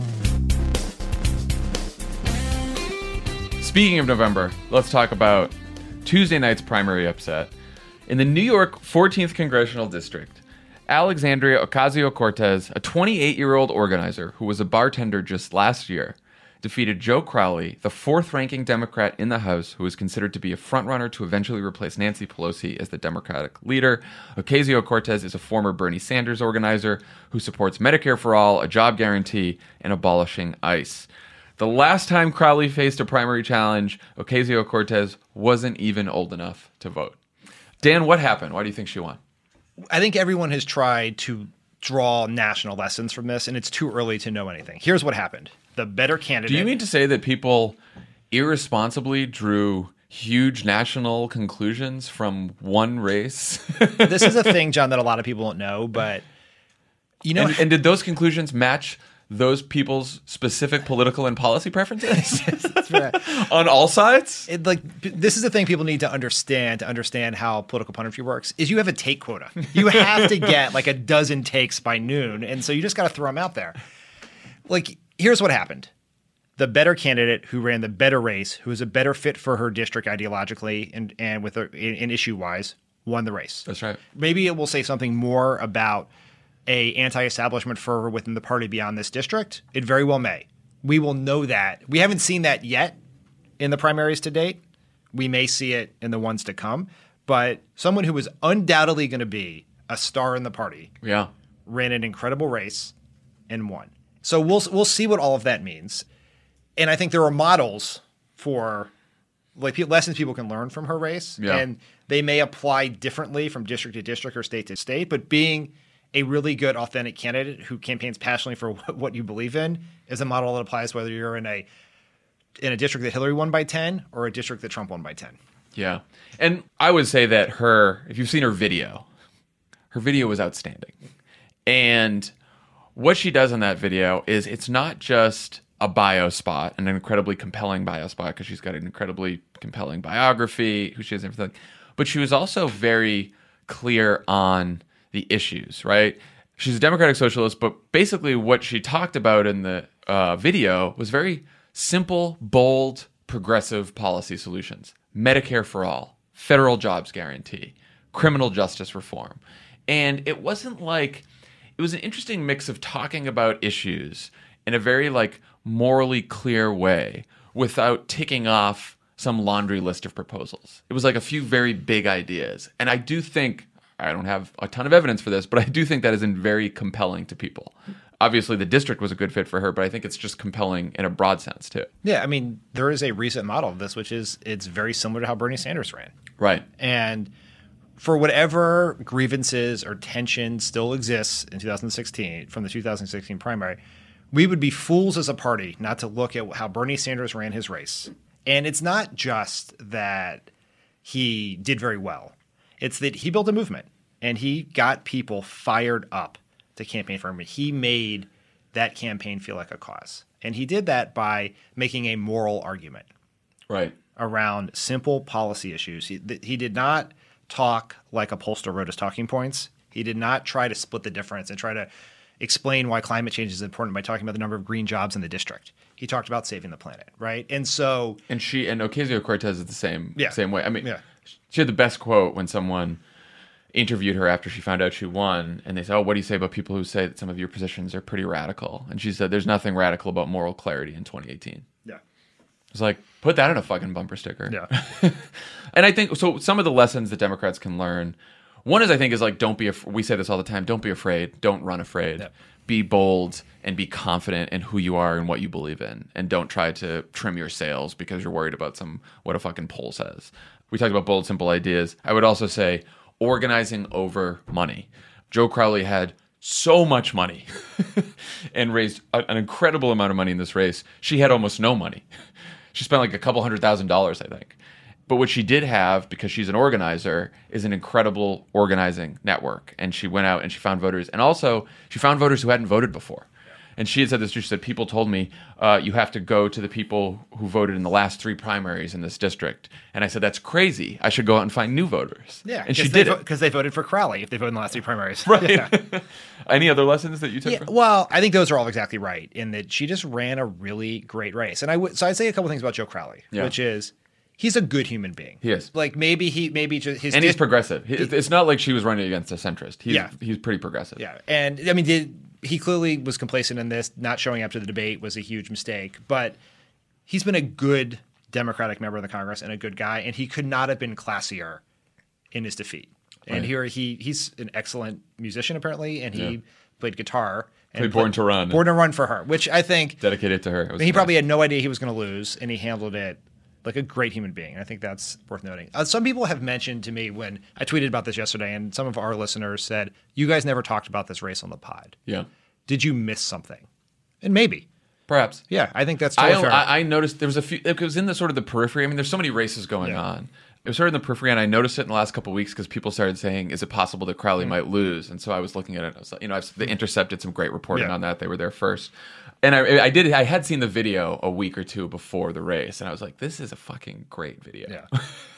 Speaking of November, let's talk about Tuesday night's primary upset. In the New York fourteenth Congressional District, Alexandria Ocasio-Cortez, a twenty-eight-year-old organizer who was a bartender just last year, defeated Joe Crowley, the fourth-ranking Democrat in the House, who is considered to be a frontrunner to eventually replace Nancy Pelosi as the Democratic leader. Ocasio-Cortez is a former Bernie Sanders organizer who supports Medicare for all, a job guarantee, and abolishing ICE. The last time Crowley faced a primary challenge, Ocasio-Cortez wasn't even old enough to vote. Dan, what happened? Why do you think she won? I think everyone has tried to draw national lessons from this, and it's too early to know anything. Here's what happened. The better candidate... Do you mean to say that people irresponsibly drew huge national conclusions from one race? This is a thing, John, that a lot of people don't know, but... you know, and, and did those conclusions match those people's specific political and policy preferences? That's right. On all sides? It, like this is the thing people need to understand to understand how political punditry works is you have a take quota. You have to get like a dozen takes by noon, and so you just got to throw them out there. Like, here's what happened. The better candidate who ran the better race, who was a better fit for her district ideologically and, and with her, in, in issue-wise, won the race. That's right. Maybe it will say something more about a anti-establishment fervor within the party beyond this district. It very well may. We will know that. We haven't seen that yet in the primaries to date. We may see it in the ones to come. But someone who was undoubtedly going to be a star in the party Yeah. ran an incredible race and won. So we'll we'll see what all of that means. And I think there are models for like lessons people can learn from her race. Yeah. And they may apply differently from district to district or state to state. But being a really good, authentic candidate who campaigns passionately for what you believe in is a model that applies whether you're in a in a district that Hillary won by ten or a district that Trump won by ten. Yeah. And I would say that her, if you've seen her video, her video was outstanding. And what she does in that video is it's not just a bio spot, an incredibly compelling bio spot, because she's got an incredibly compelling biography, who she is, and everything. But she was also very clear on the issues, right? She's a democratic socialist, but basically what she talked about in the uh, video was very simple, bold, progressive policy solutions. Medicare for all, federal jobs guarantee, criminal justice reform. And it wasn't like, it was an interesting mix of talking about issues in a very like morally clear way without ticking off some laundry list of proposals. It was like a few very big ideas. And I do think I don't have a ton of evidence for this, but I do think that is very compelling to people. Obviously, the district was a good fit for her, but I think it's just compelling in a broad sense, too. Yeah, I mean, there is a recent model of this, which is it's very similar to how Bernie Sanders ran. Right. And for whatever grievances or tension still exists in two thousand sixteen, from the two thousand sixteen primary, we would be fools as a party not to look at how Bernie Sanders ran his race. And it's not just that he did very well. It's that he built a movement, and he got people fired up to campaign for him. He made that campaign feel like a cause. And he did that by making a moral argument Right. around simple policy issues. He, th- he did not talk like a pollster wrote his talking points. He did not try to split the difference and try to explain why climate change is important by talking about the number of green jobs in the district. He talked about saving the planet, right? And so... And she and Ocasio-Cortez is the same, Yeah. same way. I mean, Yeah. she had the best quote when someone interviewed her after she found out she won, and they said, oh, what do you say about people who say that some of your positions are pretty radical? And she said, there's nothing radical about moral clarity in twenty eighteen. Yeah. It's like, put that in a fucking bumper sticker. Yeah. And I think, so some of the lessons that Democrats can learn, one is, I think, is like, don't be, af- we say this all the time, don't be afraid, don't run afraid. Yep. Be bold and be confident in who you are and what you believe in. And don't try to trim your sails because you're worried about some, what a fucking poll says. We talked about bold, simple ideas. I would also say organizing over money. Joe Crowley had so much money and raised a, an incredible amount of money in this race. She had almost no money. She spent like a couple hundred thousand dollars, I think. But what she did have, because she's an organizer, is an incredible organizing network. And she went out and she found voters. And also, she found voters who hadn't voted before. And she had said this, she said, people told me, uh, you have to go to the people who voted in the last three primaries in this district. And I said, that's crazy. I should go out and find new voters. Yeah. And she they did vo- it. Because they voted for Crowley if they voted in the last three primaries. Right. Yeah. Any other lessons that you took Yeah, from? well, I think those are all exactly right in that she just ran a really great race. And I would, so I'd say a couple things about Joe Crowley, Yeah. which is he's a good human being. He is. Like maybe he, maybe just his, And he's dis- progressive. He, it's not like she was running against a centrist. He's, Yeah. he's pretty progressive. Yeah. And I mean, did, he clearly was complacent in this. Not showing up to the debate was a huge mistake, but he's been a good Democratic member of the Congress and a good guy. And he could not have been classier in his defeat. And Right. here he, he's an excellent musician apparently. And he Yeah. played guitar. And Played Born to Run. Born to Run for her, which I think Dedicated to her. It was he nice. probably had no idea he was going to lose, and he handled it like a great human being. And I think that's worth noting. Uh, some people have mentioned to me when I tweeted about this yesterday, and some of our listeners said, you guys never talked about this race on the pod. Yeah. Did you miss something? And maybe. Perhaps. Yeah, I think that's I, totally fair. I I noticed there was a few. It was in the sort of the periphery. I mean, there's so many races going Yeah. on. It was sort of in the periphery, and I noticed it in the last couple of weeks because people started saying, "Is it possible that Crowley might lose?" And so I was looking at it. I was like, you know, I've, the Intercept did some great reporting Yeah. on that. They were there first, and I, I did. I had seen the video a week or two before the race, and I was like, "This is a fucking great video." Yeah.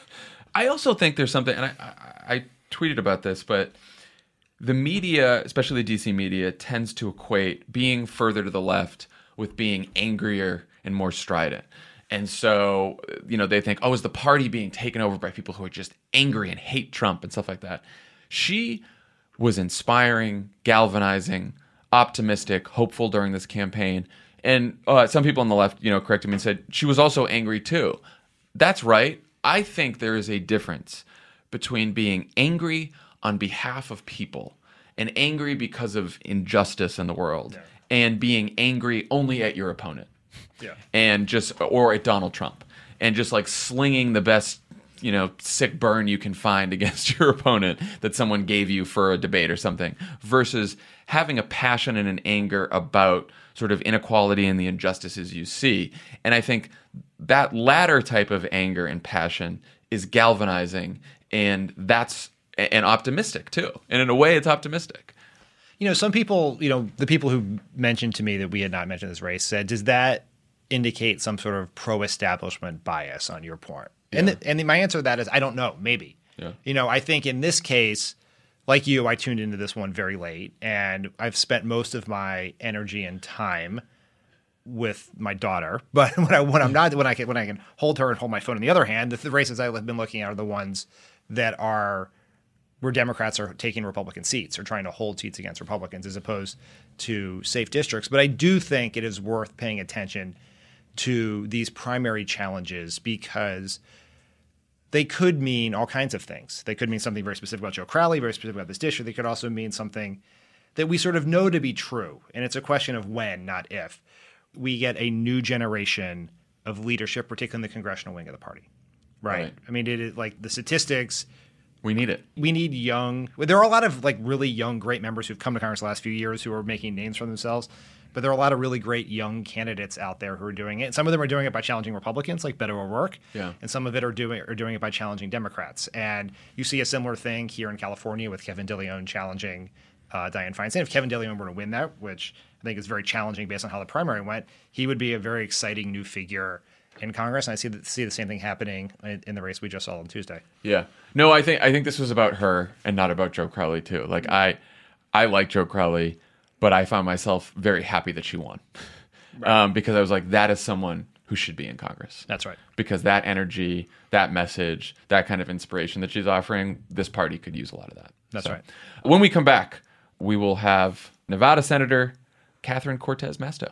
I also think there's something, and I, I, I tweeted about this, but the media, especially the D C media, tends to equate being further to the left with being angrier and more strident. And so, you know, they think, oh, is the party being taken over by people who are just angry and hate Trump and stuff like that? She was inspiring, galvanizing, optimistic, hopeful during this campaign. And uh, some people on the left, you know, corrected me and said she was also angry too. That's right. I think there is a difference between being angry on behalf of people and angry because of injustice in the world Yeah. and being angry only at your opponent. Yeah. And just, or at Donald Trump, and just like slinging the best, you know, sick burn you can find against your opponent that someone gave you for a debate or something, versus having a passion and an anger about sort of inequality and the injustices you see. And I think that latter type of anger and passion is galvanizing, and that's and optimistic too. And in a way, it's optimistic. You know, some people, you know, the people who mentioned to me that we had not mentioned this race said, does that indicate some sort of pro-establishment bias on your part? And Yeah. the, and the, my answer to that is, I don't know, maybe. Yeah. You know, I think in this case, like you, I tuned into this one very late, and I've spent most of my energy and time with my daughter. But when I when I'm not when I can when I can hold her and hold my phone in the other hand, the, the races I've been looking at are the ones that are where Democrats are taking Republican seats or trying to hold seats against Republicans as opposed to safe districts. But I do think it is worth paying attention to these primary challenges because they could mean all kinds of things. They could mean something very specific about Joe Crowley, very specific about this district. They could also mean something that we sort of know to be true. And it's a question of when, not if, we get a new generation of leadership, particularly in the congressional wing of the party. Right? Right. I mean, it is like the statistics. We need it. We need young. There are a lot of like really young, great members who've come to Congress the last few years who are making names for themselves. But there are a lot of really great young candidates out there who are doing it. Some of them are doing it by challenging Republicans, like Beto O'Rourke. Yeah. And some of it are doing are doing it by challenging Democrats. And you see a similar thing here in California with Kevin DeLeon challenging uh, Dianne Feinstein. If Kevin DeLeon were to win that, which I think is very challenging based on how the primary went, he would be a very exciting new figure in Congress. And I see the, see the same thing happening in, in the race we just saw on Tuesday. Yeah. No, I think I think this was about her and not about Joe Crowley too. Like I, I like Joe Crowley, but I found myself very happy that she won, right. um, because I was like, that is someone who should be in Congress. That's right. Because that energy, that message, that kind of inspiration that she's offering, this party could use a lot of that. That's so, right. When we come back, we will have Nevada Senator Catherine Cortez Masto.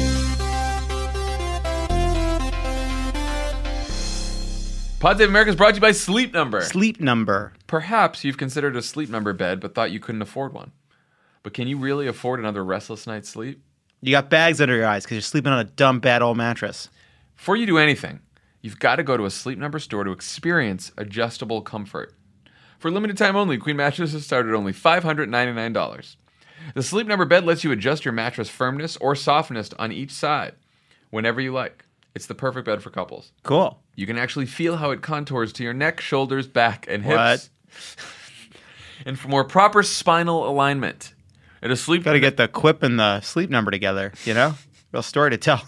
Pod Save America is brought to you by Sleep Number. Sleep Number. Perhaps you've considered a Sleep Number bed, but thought you couldn't afford one. But can you really afford another restless night's sleep? You got bags under your eyes because you're sleeping on a dumb, bad old mattress. Before you do anything, you've got to go to a Sleep Number store to experience adjustable comfort. For a limited time only, Queen mattresses start at only five hundred ninety-nine dollars. The Sleep Number bed lets you adjust your mattress firmness or softness on each side whenever you like. It's the perfect bed for couples. Cool. You can actually feel how it contours to your neck, shoulders, back, and hips. What? And for more proper spinal alignment. At a sleep Got to get the quip and the sleep number together, you know? Real story to tell.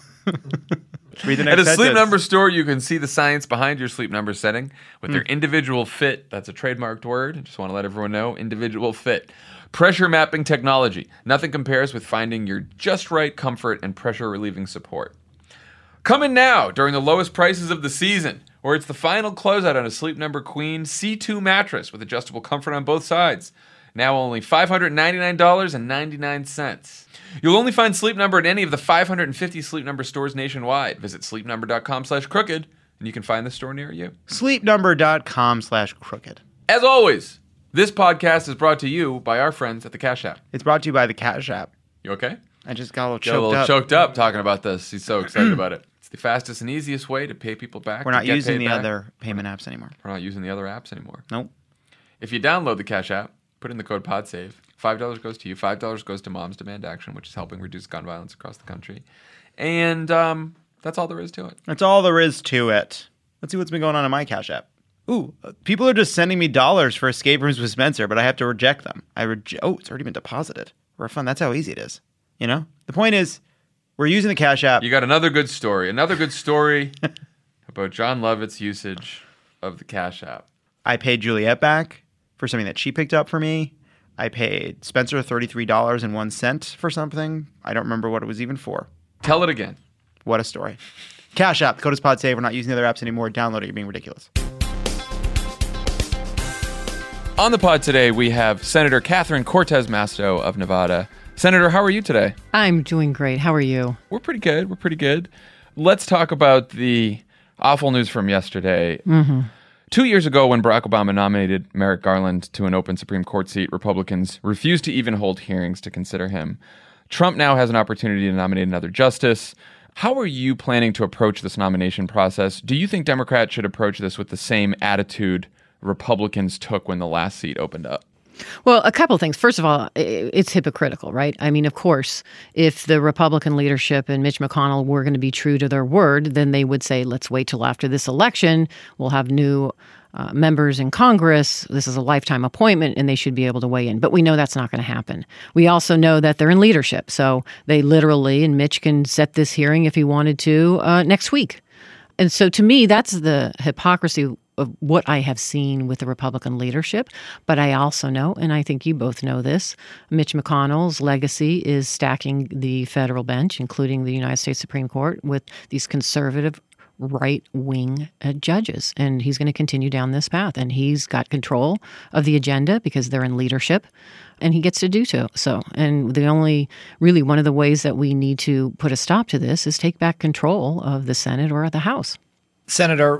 Read the next At a sentence. Sleep Number store, you can see the science behind your Sleep Number setting with their individual fit. That's a trademarked word. I just want to let everyone know. Individual fit. Pressure mapping technology. Nothing compares with finding your just right comfort and pressure relieving support. Come in now during the lowest prices of the season, or it's the final closeout on a Sleep Number Queen C two mattress with adjustable comfort on both sides. Now only five hundred ninety-nine dollars and ninety-nine cents. You'll only find Sleep Number at any of the five hundred fifty Sleep Number stores nationwide. Visit sleep number dot com slash crooked, and you can find the store near you. sleep number dot com slash crooked. As always, this podcast is brought to you by our friends at the Cash App. It's brought to you by the Cash App. You okay? I just got a little Got choked a little up. choked up talking about this. He's so excited about it. It's the fastest and easiest way to pay people back. We're to not get using paid the back. other payment apps anymore. We're not using the other apps anymore. Nope. If you download the Cash App, put in the code PODSAVE. five dollars goes to you. five dollars goes to Moms Demand Action, which is helping reduce gun violence across the country. And um, that's all there is to it. That's all there is to it. Let's see what's been going on in my Cash App. Ooh, uh, people are just sending me dollars for escape rooms with Spencer, but I have to reject them. I reje- Oh, it's already been deposited. Refund. That's how easy it is. You know? The point is, we're using the Cash App. You got another good story. Another good story about John Lovett's usage of the Cash App. I paid Juliet back for something that she picked up for me. I paid Spencer thirty-three dollars and one cent for something. I don't remember what it was even for. Tell it again. What a story. Cash App. The code is PodSave. We're not using the other apps anymore. Download it. You're being ridiculous. On the pod today, we have Senator Catherine Cortez Masto of Nevada. Senator, how are you today? I'm doing great. How are you? We're pretty good. We're pretty good. Let's talk about the awful news from yesterday. Mm-hmm. Two years ago, when Barack Obama nominated Merrick Garland to an open Supreme Court seat, Republicans refused to even hold hearings to consider him. Trump now has an opportunity to nominate another justice. How are you planning to approach this nomination process? Do you think Democrats should approach this with the same attitude Republicans took when the last seat opened up? Well, a couple of things. First of all, it's hypocritical, right? I mean, of course, if the Republican leadership and Mitch McConnell were going to be true to their word, then they would say, let's wait till after this election. We'll have new uh, members in Congress. This is a lifetime appointment, and they should be able to weigh in. But we know that's not going to happen. We also know that they're in leadership. So they literally, and Mitch can set this hearing if he wanted to, uh, next week. And so to me, that's the hypocrisy of what I have seen with the Republican leadership. But I also know, and I think you both know this, Mitch McConnell's legacy is stacking the federal bench, including the United States Supreme Court, with these conservative right-wing uh, judges. And he's going to continue down this path. And he's got control of the agenda because they're in leadership. And he gets to do so. So, and the only, really one of the ways that we need to put a stop to this is take back control of the Senate or the House. Senator,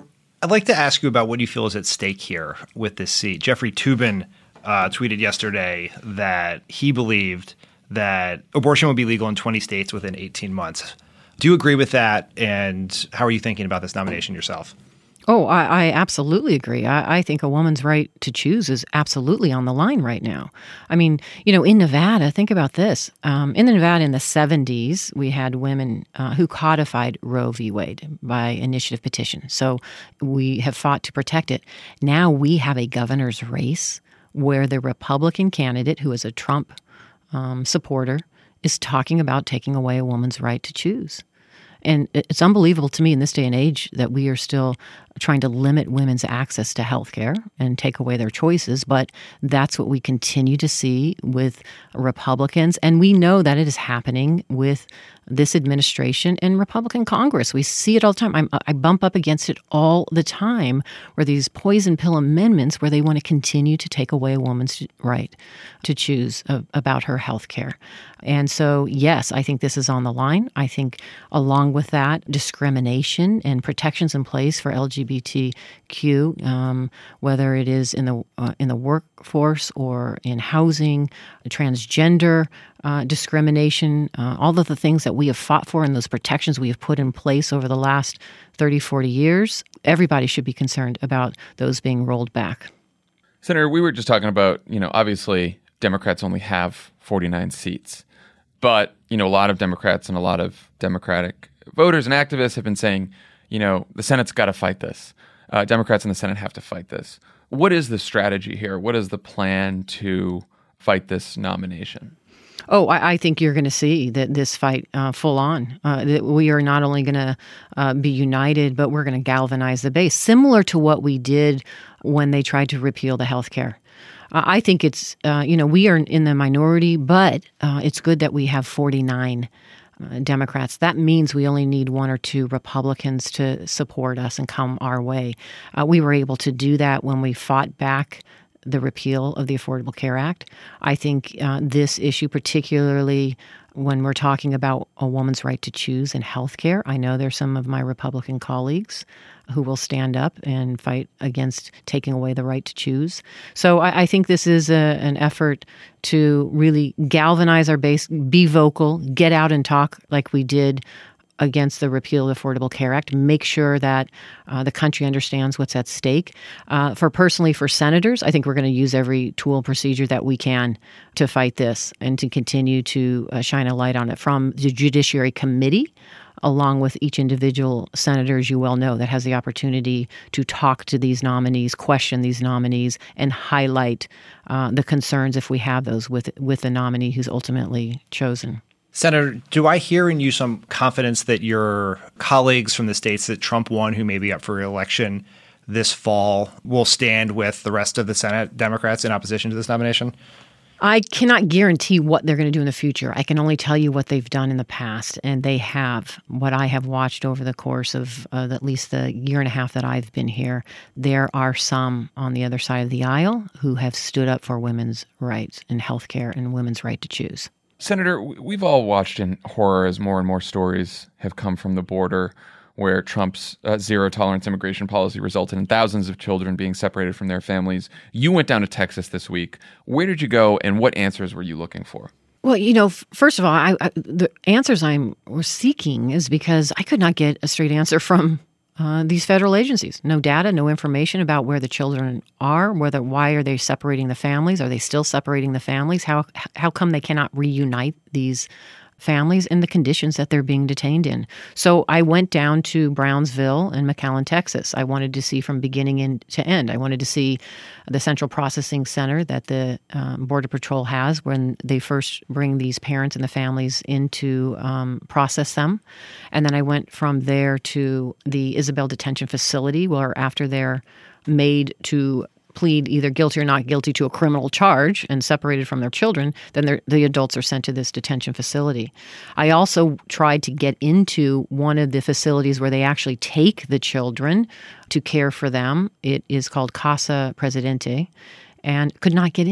I'd like to ask you about what you feel is at stake here with this seat. Jeffrey Toobin uh, tweeted yesterday that he believed that abortion would be legal in twenty states within eighteen months. Do you agree with that? And how are you thinking about this nomination yourself? Oh, I, I absolutely agree. I, I think a woman's right to choose is absolutely on the line right now. I mean, you know, in Nevada, think about this. Um, in Nevada in the seventies, we had women uh, who codified Roe v. Wade by initiative petition. So we have fought to protect it. Now we have a governor's race where the Republican candidate, who is a Trump um, supporter, is talking about taking away a woman's right to choose. And it's unbelievable to me in this day and age that we are still trying to limit women's access to health care and take away their choices. But that's what we continue to see with Republicans. And we know that it is happening with this administration and Republican Congress. We see it all the time. I'm, I bump up against it all the time, where these poison pill amendments where they want to continue to take away a woman's right to choose uh, about her health care. And so, yes, I think this is on the line. I think along with that, discrimination and protections in place for L G B T Q, um, whether it is in the uh, in the workforce or in housing, transgender uh, discrimination, uh, all of the things that we have fought for and those protections we have put in place over the last thirty, forty years, everybody should be concerned about those being rolled back. Senator, we were just talking about, you know, obviously Democrats only have forty-nine seats. But, you know, a lot of Democrats and a lot of Democratic voters and activists have been saying, you know, the Senate's got to fight this. Uh, Democrats in the Senate have to fight this. What is the strategy here? What is the plan to fight this nomination? Oh, I, I think you're going to see that this fight uh, full on. Uh, that we are not only going to uh, be united, but we're going to galvanize the base, similar to what we did when they tried to repeal the health care. I think it's, uh, you know, we are in the minority, but uh, it's good that we have forty-nine uh, Democrats. That means we only need one or two Republicans to support us and come our way. Uh, we were able to do that when we fought back the repeal of the Affordable Care Act. I think uh, this issue, particularly when we're talking about a woman's right to choose in health care, I know there's some of my Republican colleagues who will stand up and fight against taking away the right to choose. So I, I think this is a, an effort to really galvanize our base, be vocal, get out and talk like we did against the repeal of the Affordable Care Act, make sure that uh, the country understands what's at stake. Uh, for personally, for senators, I think we're going to use every tool and procedure that we can to fight this and to continue to uh, shine a light on it from the Judiciary Committee, along with each individual senator, as you well know, that has the opportunity to talk to these nominees, question these nominees, and highlight uh, the concerns, if we have those, with with the nominee who's ultimately chosen. Senator, do I hear in you some confidence that your colleagues from the states that Trump won, who may be up for re-election this fall, will stand with the rest of the Senate Democrats in opposition to this nomination? I cannot guarantee what they're going to do in the future. I can only tell you what they've done in the past, and they have. What I have watched over the course of uh, at least the year and a half that I've been here, there are some on the other side of the aisle who have stood up for women's rights and health care and women's right to choose. Senator, we've all watched in horror as more and more stories have come from the border where Trump's uh, zero-tolerance immigration policy resulted in thousands of children being separated from their families. You went down to Texas this week. Where did you go, and what answers were you looking for? Well, you know, f- first of all, I, I, the answers I'm seeking is because I could not get a straight answer from uh, these federal agencies. No data, no information about where the children are, whether why are they separating the families? Are they still separating the families? How how come they cannot reunite these families in the conditions that they're being detained in? So I went down to Brownsville and McAllen, Texas. I wanted to see from beginning in, to end. I wanted to see the central processing center that the um, Border Patrol has when they first bring these parents and the families in to um, process them. And then I went from there to the Isabel Detention Facility, where after they're made to plead either guilty or not guilty to a criminal charge and separated from their children, then the adults are sent to this detention facility. I also tried to get into one of the facilities where they actually take the children to care for them. It is called Casa Presidente, and could not get in.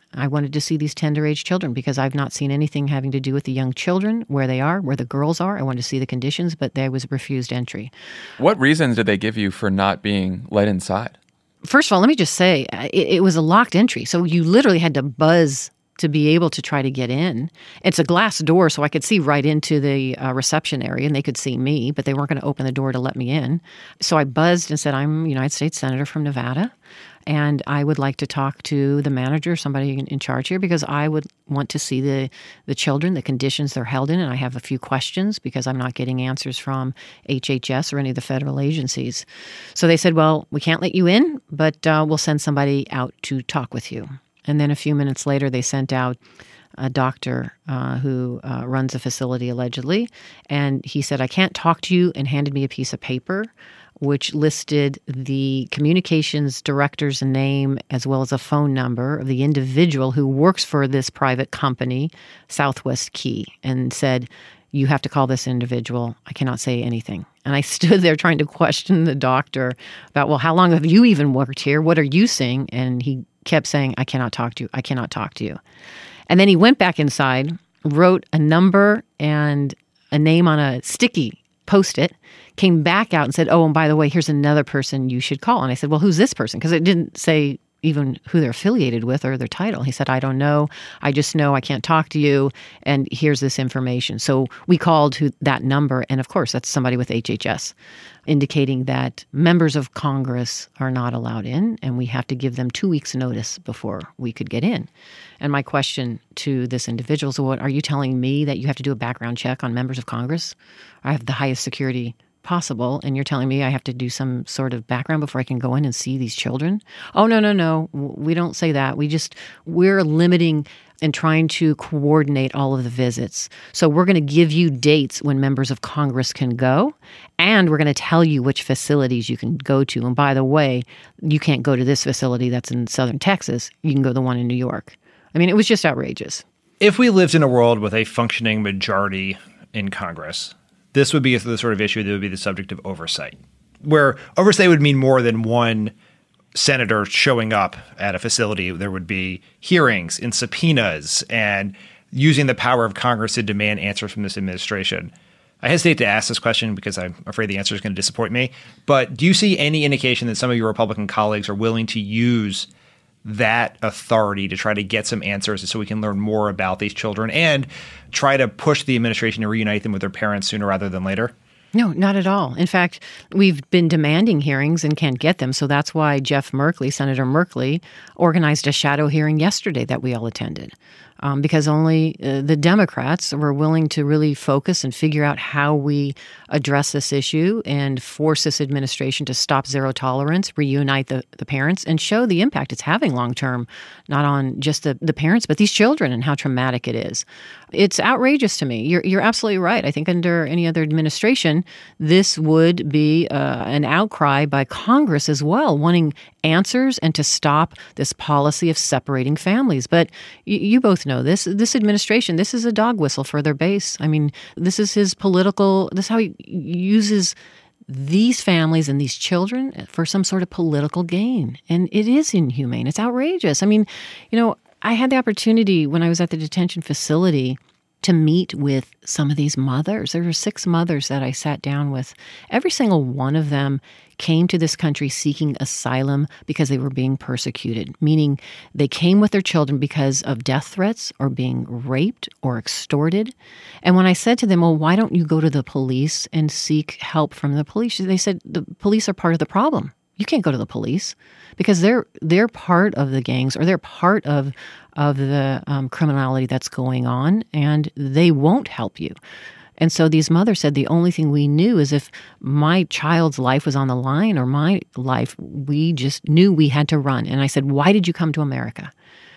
I wanted to see these tender age children because I've not seen anything having to do with the young children, where they are, where the girls are. I wanted to see the conditions, but there was refused entry. What reasons did they give you for not being let inside? First of all, let me just say, it, it was a locked entry. So you literally had to buzz to be able to try to get in. It's a glass door, so I could see right into the uh, reception area, and they could see me, but they weren't going to open the door to let me in. So I buzzed and said, I'm a United States Senator from Nevada, and I would like to talk to the manager, somebody in, in charge here, because I would want to see the, the children, the conditions they're held in, and I have a few questions because I'm not getting answers from H H S or any of the federal agencies. So they said, well, we can't let you in, but uh, we'll send somebody out to talk with you. And then a few minutes later, they sent out a doctor uh, who uh, runs a facility, allegedly. And he said, I can't talk to you, and handed me a piece of paper which listed the communications director's name as well as a phone number of the individual who works for this private company, Southwest Key, and said, you have to call this individual. I cannot say anything. And I stood there trying to question the doctor about, well, how long have you even worked here? What are you seeing? And he kept saying, I cannot talk to you. I cannot talk to you. And then he went back inside, wrote a number and a name on a sticky Post-it, came back out and said, oh, and by the way, here's another person you should call. And I said, well, who's this person? Because it didn't say even who they're affiliated with or their title. He said, I don't know. I just know I can't talk to you, and here's this information. So we called who, that number, and of course, that's somebody with H H S, indicating that members of Congress are not allowed in, and we have to give them two weeks' notice before we could get in. And my question to this individual is, what, are you telling me that you have to do a background check on members of Congress? I have the highest security possible, and you're telling me I have to do some sort of background before I can go in and see these children? Oh, no, no, no. We don't say that. We just, we're limiting and trying to coordinate all of the visits. So we're going to give you dates when members of Congress can go, and we're going to tell you which facilities you can go to. And by the way, you can't go to this facility that's in southern Texas. You can go to the one in New York. I mean, it was just outrageous. If we lived in a world with a functioning majority in Congress, this would be the sort of issue that would be the subject of oversight, where oversight would mean more than one senator showing up at a facility. There would be hearings and subpoenas and using the power of Congress to demand answers from this administration. I hesitate to ask this question because I'm afraid the answer is going to disappoint me. But do you see any indication that some of your Republican colleagues are willing to use that authority to try to get some answers so we can learn more about these children and try to push the administration to reunite them with their parents sooner rather than later? No, not at all. In fact, we've been demanding hearings and can't get them. So that's why Jeff Merkley, Senator Merkley, organized a shadow hearing yesterday that we all attended. Um, because only uh, the Democrats were willing to really focus and figure out how we address this issue and force this administration to stop zero tolerance, reunite the, the parents, and show the impact it's having long-term, not on just the, the parents, but these children and how traumatic it is. It's outrageous to me. You're, you're absolutely right. I think under any other administration, this would be uh, an outcry by Congress as well, wanting answers and to stop this policy of separating families. But you, you both know this. This administration, this is a dog whistle for their base. I mean, this is his political, this is how he uses these families and these children for some sort of political gain. And it is inhumane. It's outrageous. I mean, you know, I had the opportunity when I was at the detention facility to meet with some of these mothers. There were six mothers that I sat down with. Every single one of them came to this country seeking asylum because they were being persecuted, meaning they came with their children because of death threats or being raped or extorted. And when I said to them, well, why don't you go to the police and seek help from the police? They said, the police are part of the problem. You can't go to the police because they're they're part of the gangs or they're part of of the um, criminality that's going on, and they won't help you. And so these mothers said the only thing we knew is if my child's life was on the line or my life, we just knew we had to run. And I said, why did you come to America?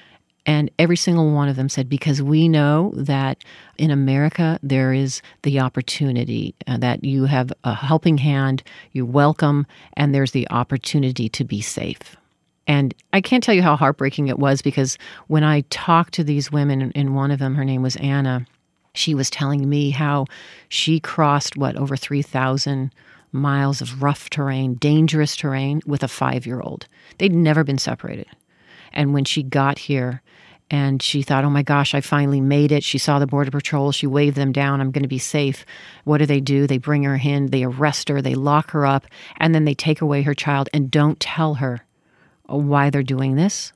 And every single one of them said, because we know that in America, there is the opportunity uh, that you have a helping hand, you're welcome, and there's the opportunity to be safe. And I can't tell you how heartbreaking it was because when I talked to these women, and one of them, her name was Anna, she was telling me how she crossed, what, over three thousand miles of rough terrain, dangerous terrain with a five-year-old. They'd never been separated. And when she got here And she thought, oh my gosh, I finally made it. She saw the Border Patrol. She waved them down. I'm going to be safe. What do they do? They bring her in. They arrest her. They lock her up. And then they take away her child and don't tell her why they're doing this.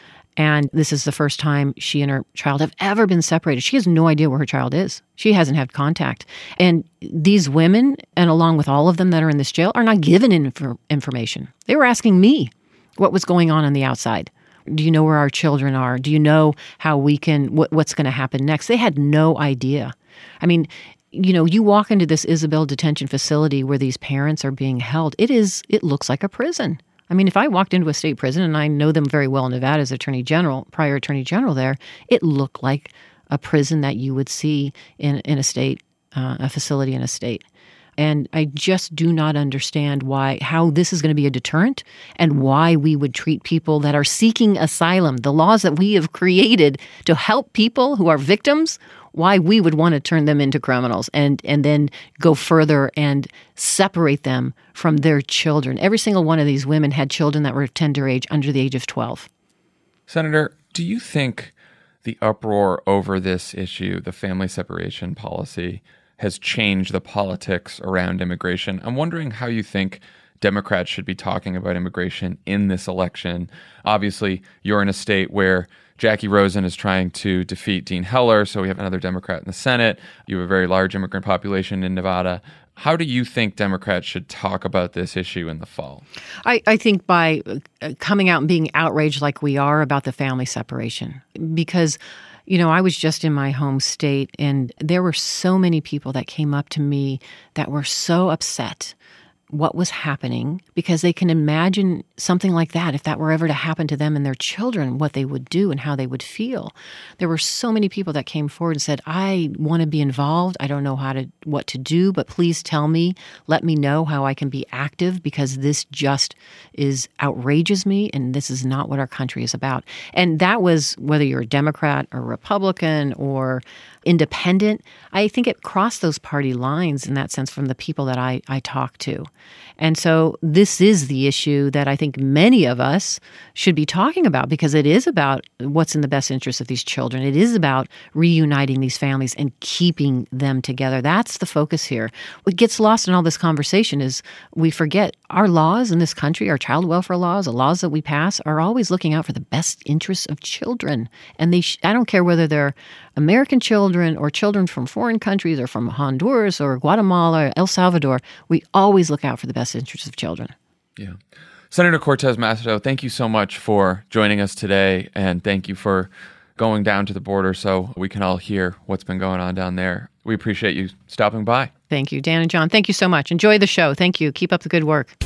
And this is the first time she and her child have ever been separated. She has no idea where her child is. She hasn't had contact. And these women, and along with all of them that are in this jail, are not given inf- information. They were asking me what was going on on the outside. Do you know where our children are? Do you know how we can, what, what's going to happen next? They had no idea. I mean, you know, you walk into this Isabel detention facility where these parents are being held. It is, it looks like a prison. I mean, if I walked into a state prison, and I know them very well in Nevada as Attorney General, prior Attorney General there, it looked like a prison that you would see in, in a state, uh, a facility in a state. And I just do not understand why, how this is going to be a deterrent and why we would treat people that are seeking asylum, the laws that we have created to help people who are victims, why we would want to turn them into criminals and, and then go further and separate them from their children. Every single one of these women had children that were of tender age, under the age of twelve. Senator, do you think the uproar over this issue, the family separation policy, has changed the politics around immigration? I'm wondering how you think Democrats should be talking about immigration in this election. Obviously, you're in a state where Jackie Rosen is trying to defeat Dean Heller, so we have another Democrat in the Senate. You have a very large immigrant population in Nevada. How do you think Democrats should talk about this issue in the fall? I, I think by coming out and being outraged like we are about the family separation. Because, you know, I was just in my home state, and there were so many people that came up to me that were so upset what was happening, because they can imagine something like that, if that were ever to happen to them and their children, what they would do and how they would feel. There were so many people that came forward and said, I want to be involved. I don't know how to what to do, but please tell me, let me know how I can be active, because this just is outrages me, and this is not what our country is about. And that was whether you're a Democrat or Republican or independent. I think it crossed those party lines in that sense from the people that I, I talk to. And so this is the issue that I think many of us should be talking about, because it is about what's in the best interest of these children. It is about reuniting these families and keeping them together. That's the focus here. What gets lost in all this conversation is we forget our laws in this country, our child welfare laws, the laws that we pass, are always looking out for the best interests of children. And they sh- I don't care whether they're American children or children from foreign countries or from Honduras or Guatemala or El Salvador, we always look out for the best interests of children. Yeah. Senator Cortez Masto, thank you so much for joining us today, and thank you for going down to the border so we can all hear what's been going on down there. We appreciate you stopping by. Thank you, Dan and John. Thank you so much. Enjoy the show. Thank you. Keep up the good work.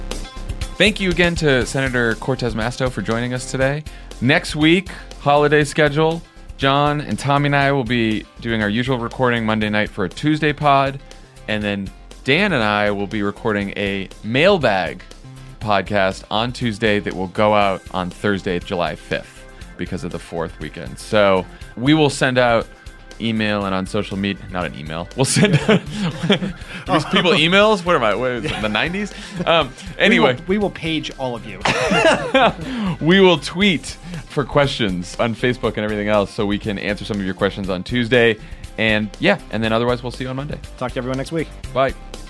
Thank you again to Senator Cortez Masto for joining us today. Next week, holiday schedule, John and Tommy and I will be doing our usual recording Monday night for a Tuesday pod, and then Dan and I will be recording a mailbag podcast on Tuesday that will go out on Thursday, July fifth, because of the fourth weekend. So we will send out email and on social media, not an email. We'll send out these people emails. What am I? What is it, the nineties? Um, anyway, we will, we will page all of you. We will tweet for questions on Facebook and everything else, so we can answer some of your questions on Tuesday. And yeah, and then otherwise we'll see you on Monday. Talk to everyone next week. Bye.